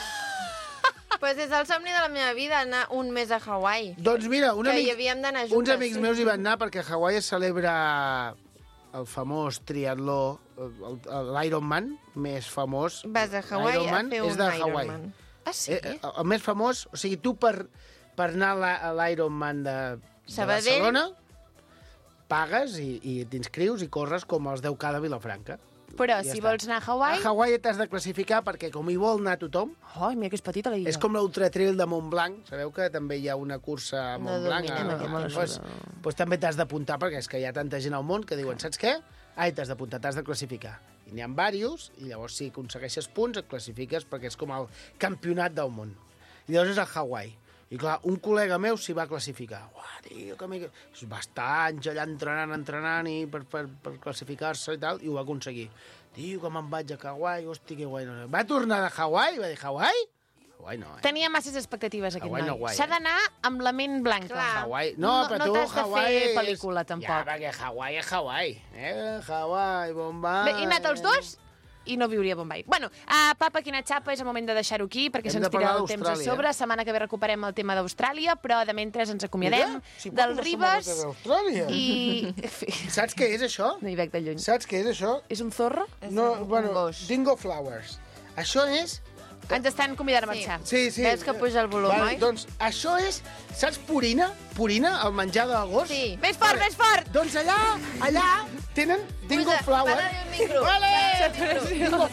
S1: Pues és el somni de la meva vida, anar un mes a Hawaii.
S11: Doncs mira,
S1: Que hi havíem d'anar juntes.
S11: uns amics meus hi van anar perquè a Hawaii es celebra el famós triatló, l'Ironman més famós.
S1: Vas a Hawaii a
S11: L'Ironman
S1: fer
S11: és
S1: un
S11: de Hawaii.
S1: Ironman.
S10: Ah, sí?
S11: El més famós, o sigui, tu per anar a l'Ironman de
S1: Sabadell.
S11: Barcelona pagues i t'inscrius i corres com els 10K de Vilafranca.
S10: Però
S11: Ja
S10: si
S11: està.
S10: vols anar a Hawaii...
S11: A Hawaii t'has de classificar perquè com hi vol anar tothom,
S10: Ai, mira que és petita la illa.
S11: és com l'Ultratrail de Montblanc. Sabeu que també hi ha una cursa a
S1: No
S11: Montblanc?
S1: dominem aquest
S10: me la
S11: Doncs també t'has d'apuntar perquè és que hi ha tanta gent al món que diuen, saps què? Ai, t'has d'apuntar, t'has de classificar. I n'hi ha diversos, i llavors si aconsegueixes punts et classifiques perquè és com el campionat del món. I llavors és a Hawaii. I clar, un col·lega meu s'hi va classificar. Uah, tio, que va estar anys allà entrenant i per classificar-se i tal, i ho va aconseguir. Tio, que me'n vaig a Hawaii, hosti, que guai. Va tornar de Hawaii i va dir, Hawaii? Hawaii no, eh?
S10: Tenia masses expectatives, aquest
S11: Hawaii no
S10: noi.
S11: guai,
S10: S'ha d'anar amb la ment blanca.
S1: Clar.
S11: Hawaii. No, però tu,
S10: t'has de
S11: Hawaii...
S10: fer pel·lícula, tampoc.
S11: Ja, perquè Hawaii és Hawaii. Hawaii, Bombay...
S10: Bé, he anat els dos i no viuria a Bombay. Bueno, Papa, quina xapa, és el moment de deixar-ho aquí, perquè
S11: Hem
S10: se'ns
S11: de
S10: tira
S11: parlar
S10: el temps a
S11: d'Austràlia.
S10: sobre. Setmana que ve recuperem el tema d'Austràlia, però de mentre ens acomiadem
S11: Mira, si
S10: del
S11: porto una
S10: Ribes
S11: samarreta d'Austràlia.
S10: i...
S11: Saps què és això?
S10: No hi veig de lluny.
S11: Saps què és això?
S10: És un zorro?
S11: No, bueno,
S1: gos.
S11: Dingo Flowers. Això és...
S10: Ens estan convidant a marxar.
S11: Sí.
S1: Veus que puja el volum, oi?
S11: Doncs això és... Saps Purina? Purina, el menjar del gos?
S1: Sí.
S10: Més fort, més fort!
S11: Doncs allà tenen Dingo
S1: Puja,
S11: Flower.
S1: para-li un micro.
S11: Vale! Dingo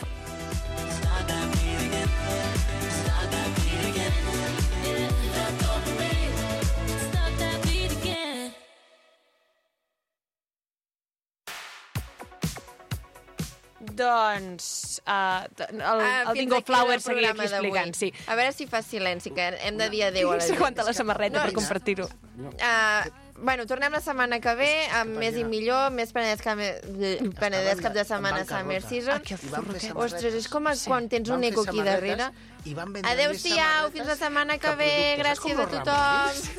S10: Doncs el
S1: Fins
S10: Dingo
S1: aquí
S10: Flower
S1: el
S10: seguia
S1: programa
S10: aquí explicant,
S1: d'avui.
S10: sí.
S1: A veure si fa silenci, que hem de dir adéu a la gent.
S10: S'aguanta la samarreta per compartir-ho.
S1: Bueno, tornem la setmana que ve amb més i millor, més Penedès cap de setmana Summer Season. Ostres, és com quan tens un eco aquí darrere. Adéu-siau, fins la setmana que ve. Gràcies a tothom.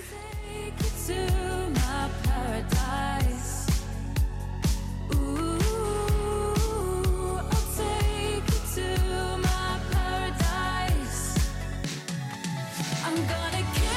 S3: I'm gonna kill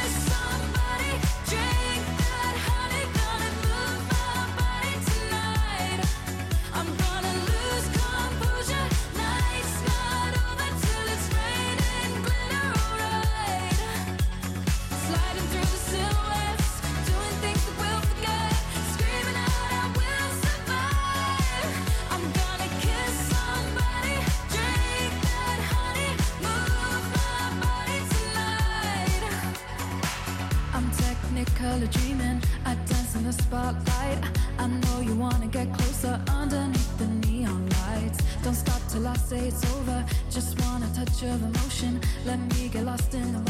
S12: color dreaming. I dance in the spotlight. I know you wanna get closer underneath the neon lights. Don't stop till I say it's over. Just want a touch of emotion. Let me get lost in the